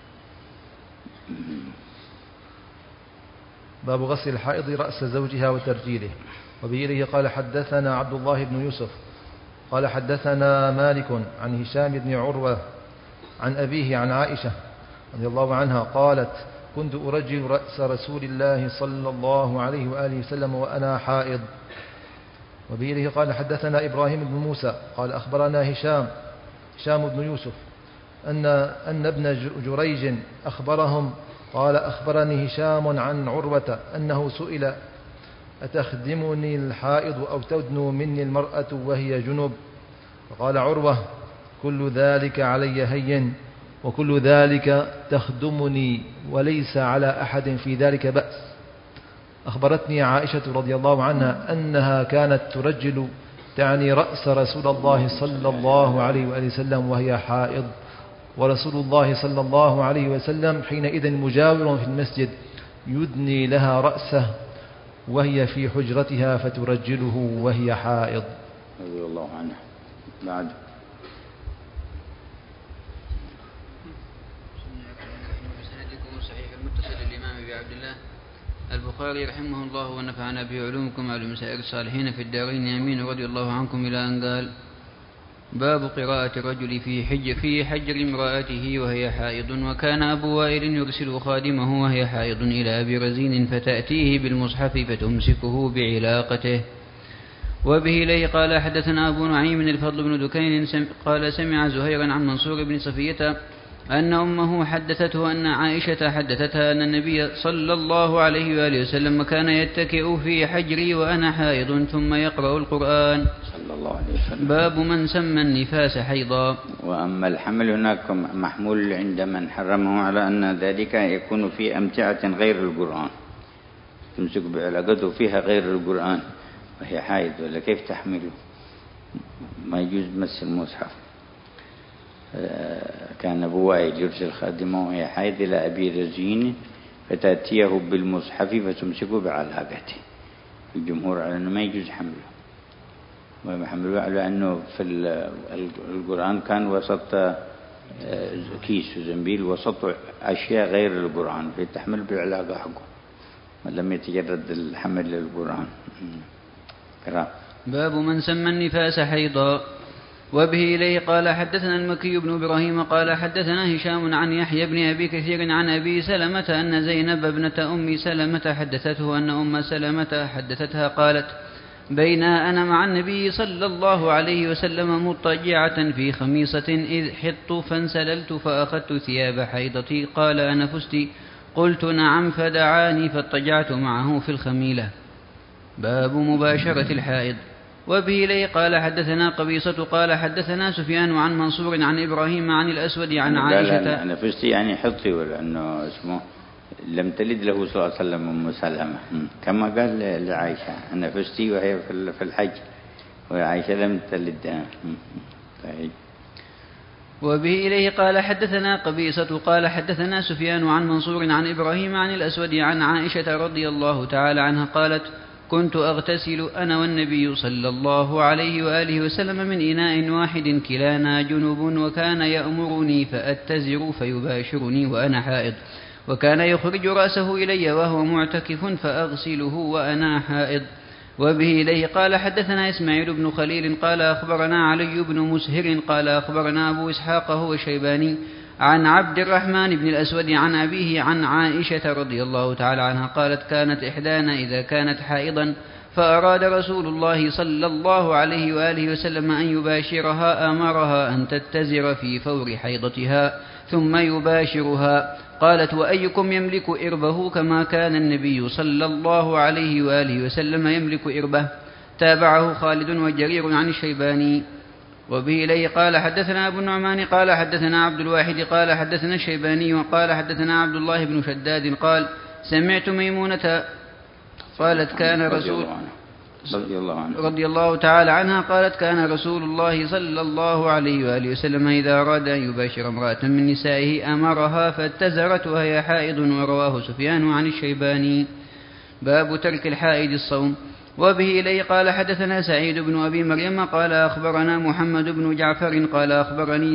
باب غسل الحائض رأس زوجها وترجيله. وبإليه قال: حدثنا عبد الله بن يوسف قال: حدثنا مالك عن هشام بن عروة عن أبيه عن عائشة رضي الله عنها قالت: كنت أرجل رأس رسول الله صلى الله عليه وآله وسلم وأنا حائض. وبإليه قال: حدثنا إبراهيم بن موسى قال: أخبرنا هشام بن يوسف أن ابن جريج أخبرهم قال: أخبرني هشام عن عروة أنه سئل: أتخدمني الحائض أو تدنو مني المرأة وهي جنب؟ فقال عروة: كل ذلك علي هين، وكل ذلك تخدمني، وليس على أحد في ذلك بأس. أخبرتني عائشة رضي الله عنها أنها كانت ترجل، تعني رأس رسول الله صلى الله عليه وآله وسلم وهي حائض، ورسول الله صلى الله عليه وسلم حينئذ مجاور في المسجد يدني لها رأسه وهي في حجرتها فترجله وهي حائض. رضي الله عنها. بعد صحيح المتصل للإمام أبي عبد الله البخاري رحمه الله ونفعنا بعلومكم وعلوم سائر الصالحين في الدارين آمين، رضي الله عنكم، إلى أن قال: باب قراءة الرجل في حجر امرأته وهي حائض. وكان أبو وائل يرسل خادمه وهي حائض إلى أبي رزين فتأتيه بالمصحف فتمسكه بعلاقته. وبه إليه قال: حدثنا أبو نعيم الفضل بن دكين قال: سمع زهيرا عن منصور بن صفية أن أمه حدثته أن عائشة حدثتها أن النبي صلى الله عليه وآله وسلم كان يتكئ في حجري وأنا حائض ثم يقرأ القرآن صلى الله عليه وسلم. باب من سمى النفاس حيضا. وأما الحمل هناك محمول عند من حرمه على أن ذلك يكون في أمتعة غير القرآن، تمسك بعلاقته فيها غير القرآن وهي حائض، ولا كيف تحمله؟ ما يجوز مس المصحف. كان أبو وائل يرسل خادمه وهي حائض إلى أبي رزين فتأتيه بالمصحف فتمسكه بعلاقته. الجمهور على أنه ما يجوز حمله، وحمله على أنه في القرآن كان وسط كيس وزنبيل وسط أشياء غير القرآن فتحمل بعلاقة حقه ولم يتجرد الحمل للقرآن. باب من سمى النفاس حيضا. وبه إليه قال: حدثنا المكي بن إبراهيم قال: حدثنا هشام عن يحيى بن أبي كثير عن أبي سلمة أن زينب ابنة أم سلمة حدثته أن أم سلمة حدثتها قالت: بينا أنا مع النبي صلى الله عليه وسلم مضطجعة في خميصة إذ حط فانسللت فأخذت ثياب حيضتي، قال: أنفست؟ قلت: نعم، فدعاني فاضطجعت معه في الخميلة. باب مباشرة الحائض. وبه إليه قال: حدثنا قبيصة قال: حدثنا سفيان عن منصور عن إبراهيم عن الأسود عن عائشة. نفستي يعني حطي، ولا أنه اسمه لم تلد له صلى الله عليه وسلم أم سلمة كما قال لعائشة نفستي وهي في الحج، وعائشة لم تلد. طيب. وبه إليه قال: حدثنا قبيصة قال: حدثنا سفيان عن منصور عن إبراهيم عن الأسود عن عائشة رضي الله تعالى عنها قالت: كنت أغتسل أنا والنبي صلى الله عليه وآله وسلم من إناء واحد كلانا جنوب، وكان يأمرني فأتزر فيباشرني وأنا حائض، وكان يخرج رأسه إلي وهو معتكف فأغسله وأنا حائض. وبه إليه قال: حدثنا إسماعيل بن خليل قال: أخبرنا علي بن مسهر قال: أخبرنا أبو إسحاق هو الشيباني عن عبد الرحمن بن الأسود عن أبيه عن عائشة رضي الله تعالى عنها قالت: كانت إحدانا إذا كانت حائضا فأراد رسول الله صلى الله عليه وآله وسلم أن يباشرها أمرها أن تتزر في فور حيضتها ثم يباشرها. قالت: وأيكم يملك إربه كما كان النبي صلى الله عليه وآله وسلم يملك إربه؟ تابعه خالد وجرير عن الشيباني. وبه إليه قال حدثنا أبو النعمان قال حدثنا عبد الواحد قال حدثنا الشيباني وقال حدثنا عبد الله بن شداد قال سمعت ميمونة قالت كان رسول رضي الله تعالى عنها قالت كان رسول الله صلى الله عليه وآله وسلم إذا أراد أن يباشر امرأة من نسائه أمرها فاتزرت وهي حائض. ورواه سفيان عن الشيباني. باب ترك الحائض الصوم. وبه إليه قال حدثنا سعيد بن أبي مريم قال أخبرنا محمد بن جعفر قال أخبرني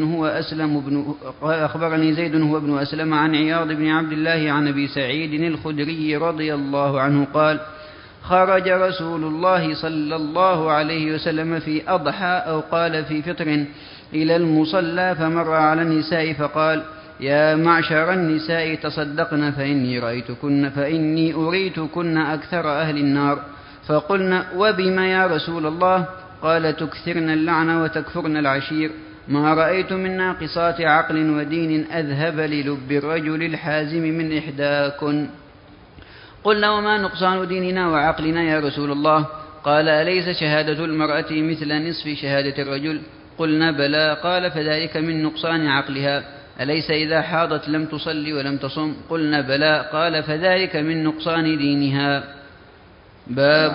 زيد هو ابن أسلم عن عياض بن عبد الله عن أبي سعيد الخدري رضي الله عنه قال خرج رسول الله صلى الله عليه وسلم في أضحى أو قال في فطر إلى المصلى فمر على النساء فقال يا معشر النساء تصدقن فإني أريتكن أكثر أهل النار. فقلنا وبما يا رسول الله؟ قال تكثرن اللعن وتكفرن العشير. ما رأيت من ناقصات عقل ودين أذهب للب الرجل الحازم من إحداكن. قلنا وما نقصان ديننا وعقلنا يا رسول الله؟ قال أليس شهادة المرأة مثل نصف شهادة الرجل؟ قلنا بلى. قال فذلك من نقصان عقلها. أليس إذا حاضت لم تصلي ولم تصم؟ قلنا بلى. قال فذلك من نقصان دينها. باب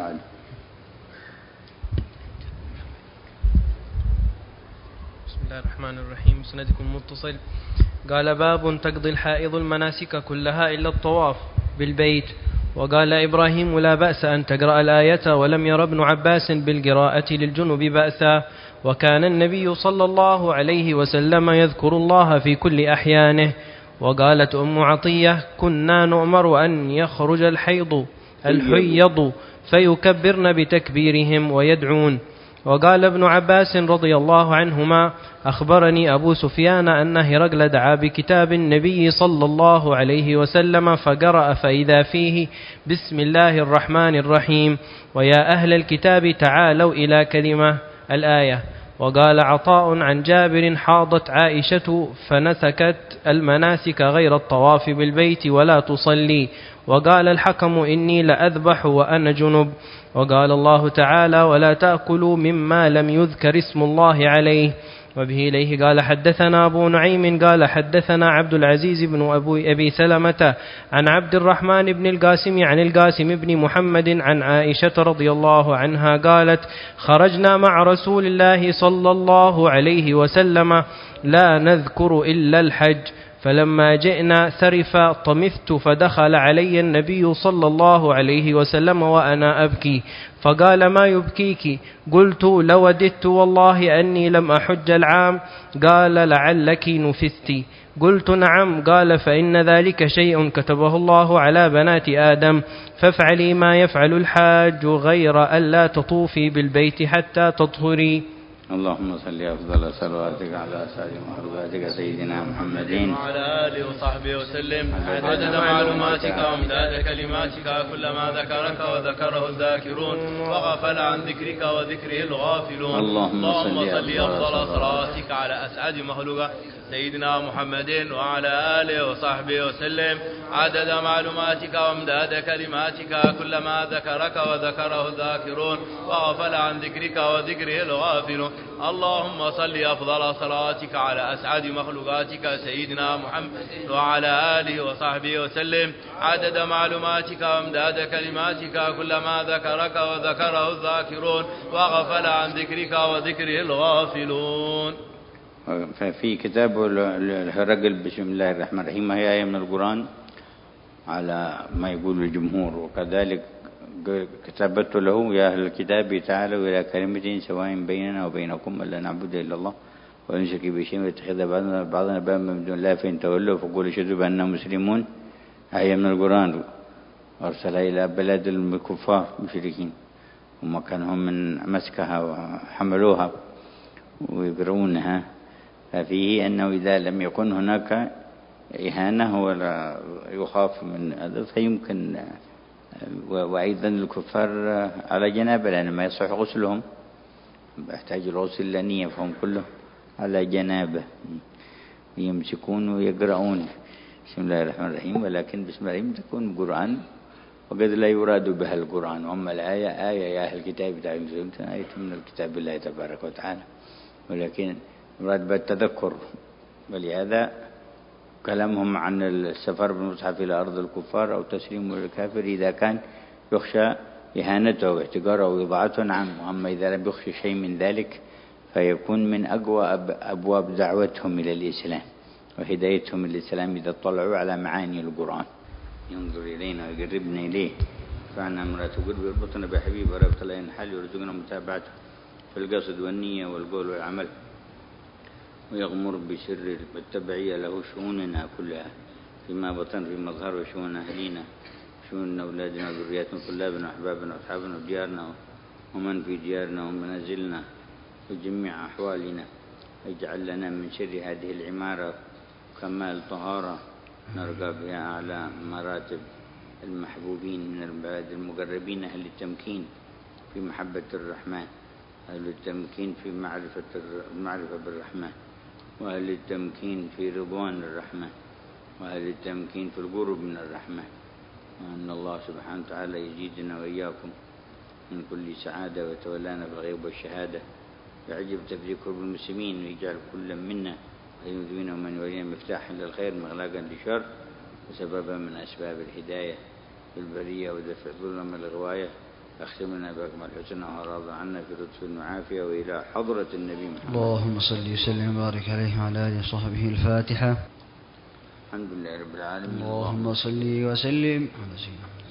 بسم الله الرحمن الرحيم. سندكم متصل. قال باب تقضي الحائض المناسك كلها إلا الطواف بالبيت. وقال إبراهيم لا بأس أن تقرأ الآية ولم ير ابن عباس بالقراءة للجنب بأسا. وكان النبي صلى الله عليه وسلم يذكر الله في كل أحيانه. وقالت أم عطية كنا نؤمر أن يخرج الحيض فيكبرن بتكبيرهم ويدعون. وقال ابن عباس رضي الله عنهما أخبرني أبو سفيان أن هرقل دعا بكتاب النبي صلى الله عليه وسلم فقرأ فإذا فيه بسم الله الرحمن الرحيم ويا أهل الكتاب تعالوا إلى كلمة الآية. وقال عطاء عن جابر حاضت عائشة فنسكت المناسك غير الطواف بالبيت ولا تصلي. وقال الحكم إني لأذبح وأنا جنب. وقال الله تعالى ولا تأكلوا مما لم يذكر اسم الله عليه. وبه إليه قال حدثنا أبو نعيم قال حدثنا عبد العزيز بن أبي سلمة عن عبد الرحمن بن القاسم عن القاسم بن محمد عن عائشة رضي الله عنها قالت خرجنا مع رسول الله صلى الله عليه وسلم لا نذكر إلا الحج. فلما جئنا سرف طمثت فدخل علي النبي صلى الله عليه وسلم وأنا أبكي فقال ما يبكيك؟ قلت لوددت والله أني لم أحج العام. قال لعلك نفست. قلت نعم. قال فإن ذلك شيء كتبه الله على بنات آدم فافعلي ما يفعل الحاج غير ألا تطوفي بالبيت حتى تطهري. اللهم صل أفضل صلواتك على سيد محبوباتك سيدنا محمد وعلى آله وصحبه وسلم عدد معلوماتك ومداد كلماتك كلما ذكرك وذكره الذاكرون وغفل عن ذكرك وذكره الغافلون. اللهم صل أفضل صلواتك على أسعد مخلوقك سيدنا محمد وعلى آله وصحبه وسلم عدد معلوماتك ومداد كلماتك كلما ذكرك وذكره الذاكرون وغفل عن ذكرك وذكره الغافلون. اللهم صل أفضل صلاتك على أسعد مخلوقاتك سيدنا محمد وعلى آله وصحبه وسلم عدد معلوماتك وامداد كلماتك كلما ذكرك وذكره الذاكرون وغفل عن ذكرك وذكره الغافلون. ففي كتاب الهرقل بسم الله الرحمن الرحيم هي آية من القرآن على ما يقول الجمهور. وكذلك كتبت له يا أهل الكتاب تعالوا إلى كلمة سواء بيننا وبينكم ألا نعبد إلا الله ولا نشرك به شيئا ويتخذ بعضنا بعضا من دون الله فإن تولوا فقولوا اشهدوا بأننا مسلمون. آية من القرآن وأرسلها إلى بلاد الكفار مشركين هم كانوا من مسكها وحملوها ويقرؤونها. ففيه أنه إذا لم يكن هناك إهانة ولا يخاف من هذا فيمكن وأيضا الكفار على جنابة، لأن ما يصح غسلهم، يحتاج الغسل لنية، فهم كلهم على جنابة يمسكون ويقرؤون بسم الله الرحمن الرحيم. ولكن بسم الله الرحمن تكون قرآن، وقد لا يراد بها القرآن. وأما الآية آية يا أهل الكتاب آية من الكتاب الله تبارك وتعالى، ولكن يراد بالتذكر. ولهذا كلامهم عن السفر بالمصحف إلى أرض الكفار أو تسليم الكافر إذا كان يخشى إهانته واحتقاره وإضاعته، نعم. وأما إذا لم يخشى شيء من ذلك فيكون من أقوى أبواب دعوتهم إلى الإسلام وهدايتهم للإسلام إذا اطلعوا على معاني القرآن. ينظر إلينا ويقربنا إليه، فعنا مرات قرب يربطنا بحبيب وربط الله ينحل ويرزقنا متابعته في القصد والنية والقول والعمل، ويغمر بسر التبعية له شؤوننا كلها فيما بطن في مظهر، وشؤون أهلينا، شؤون أولادنا وذرياتنا طلابنا وأحبابنا وأصحابنا وديارنا ومن في ديارنا ومنازلنا وجميع أحوالنا. اجعل لنا من شر هذه العمارة كمال طهارة نرقى بها أعلى مراتب المحبوبين من العباد المقربين، أهل التمكين في محبة الرحمن، أهل التمكين في المعرفة بالرحمن، وأهل التمكين في رضوان الرحمن، وأهل التمكين في القرب من الرحمن. وأن الله سبحانه وتعالى يزيدنا وإياكم من كل سعادة وتولانا في الغيب والشهادة، يعجب تفريقه بالمسلمين، ويجعل كل منا المذنبين ومن يولينا مفتاحا للخير مغلاقا للشر، وسببا من أسباب الهداية في البرية ودفع ظلم الغواية. أختمنا بأكمل الحسنى وراضى عنا في لطف وعافية، وإلى حضرة النبي محمد. اللهم صل وسلم وبارك عليه وعلى آله وصحبه. الفاتحة. الحمد لله رب العالمين. اللهم صل وسلم على سيدنا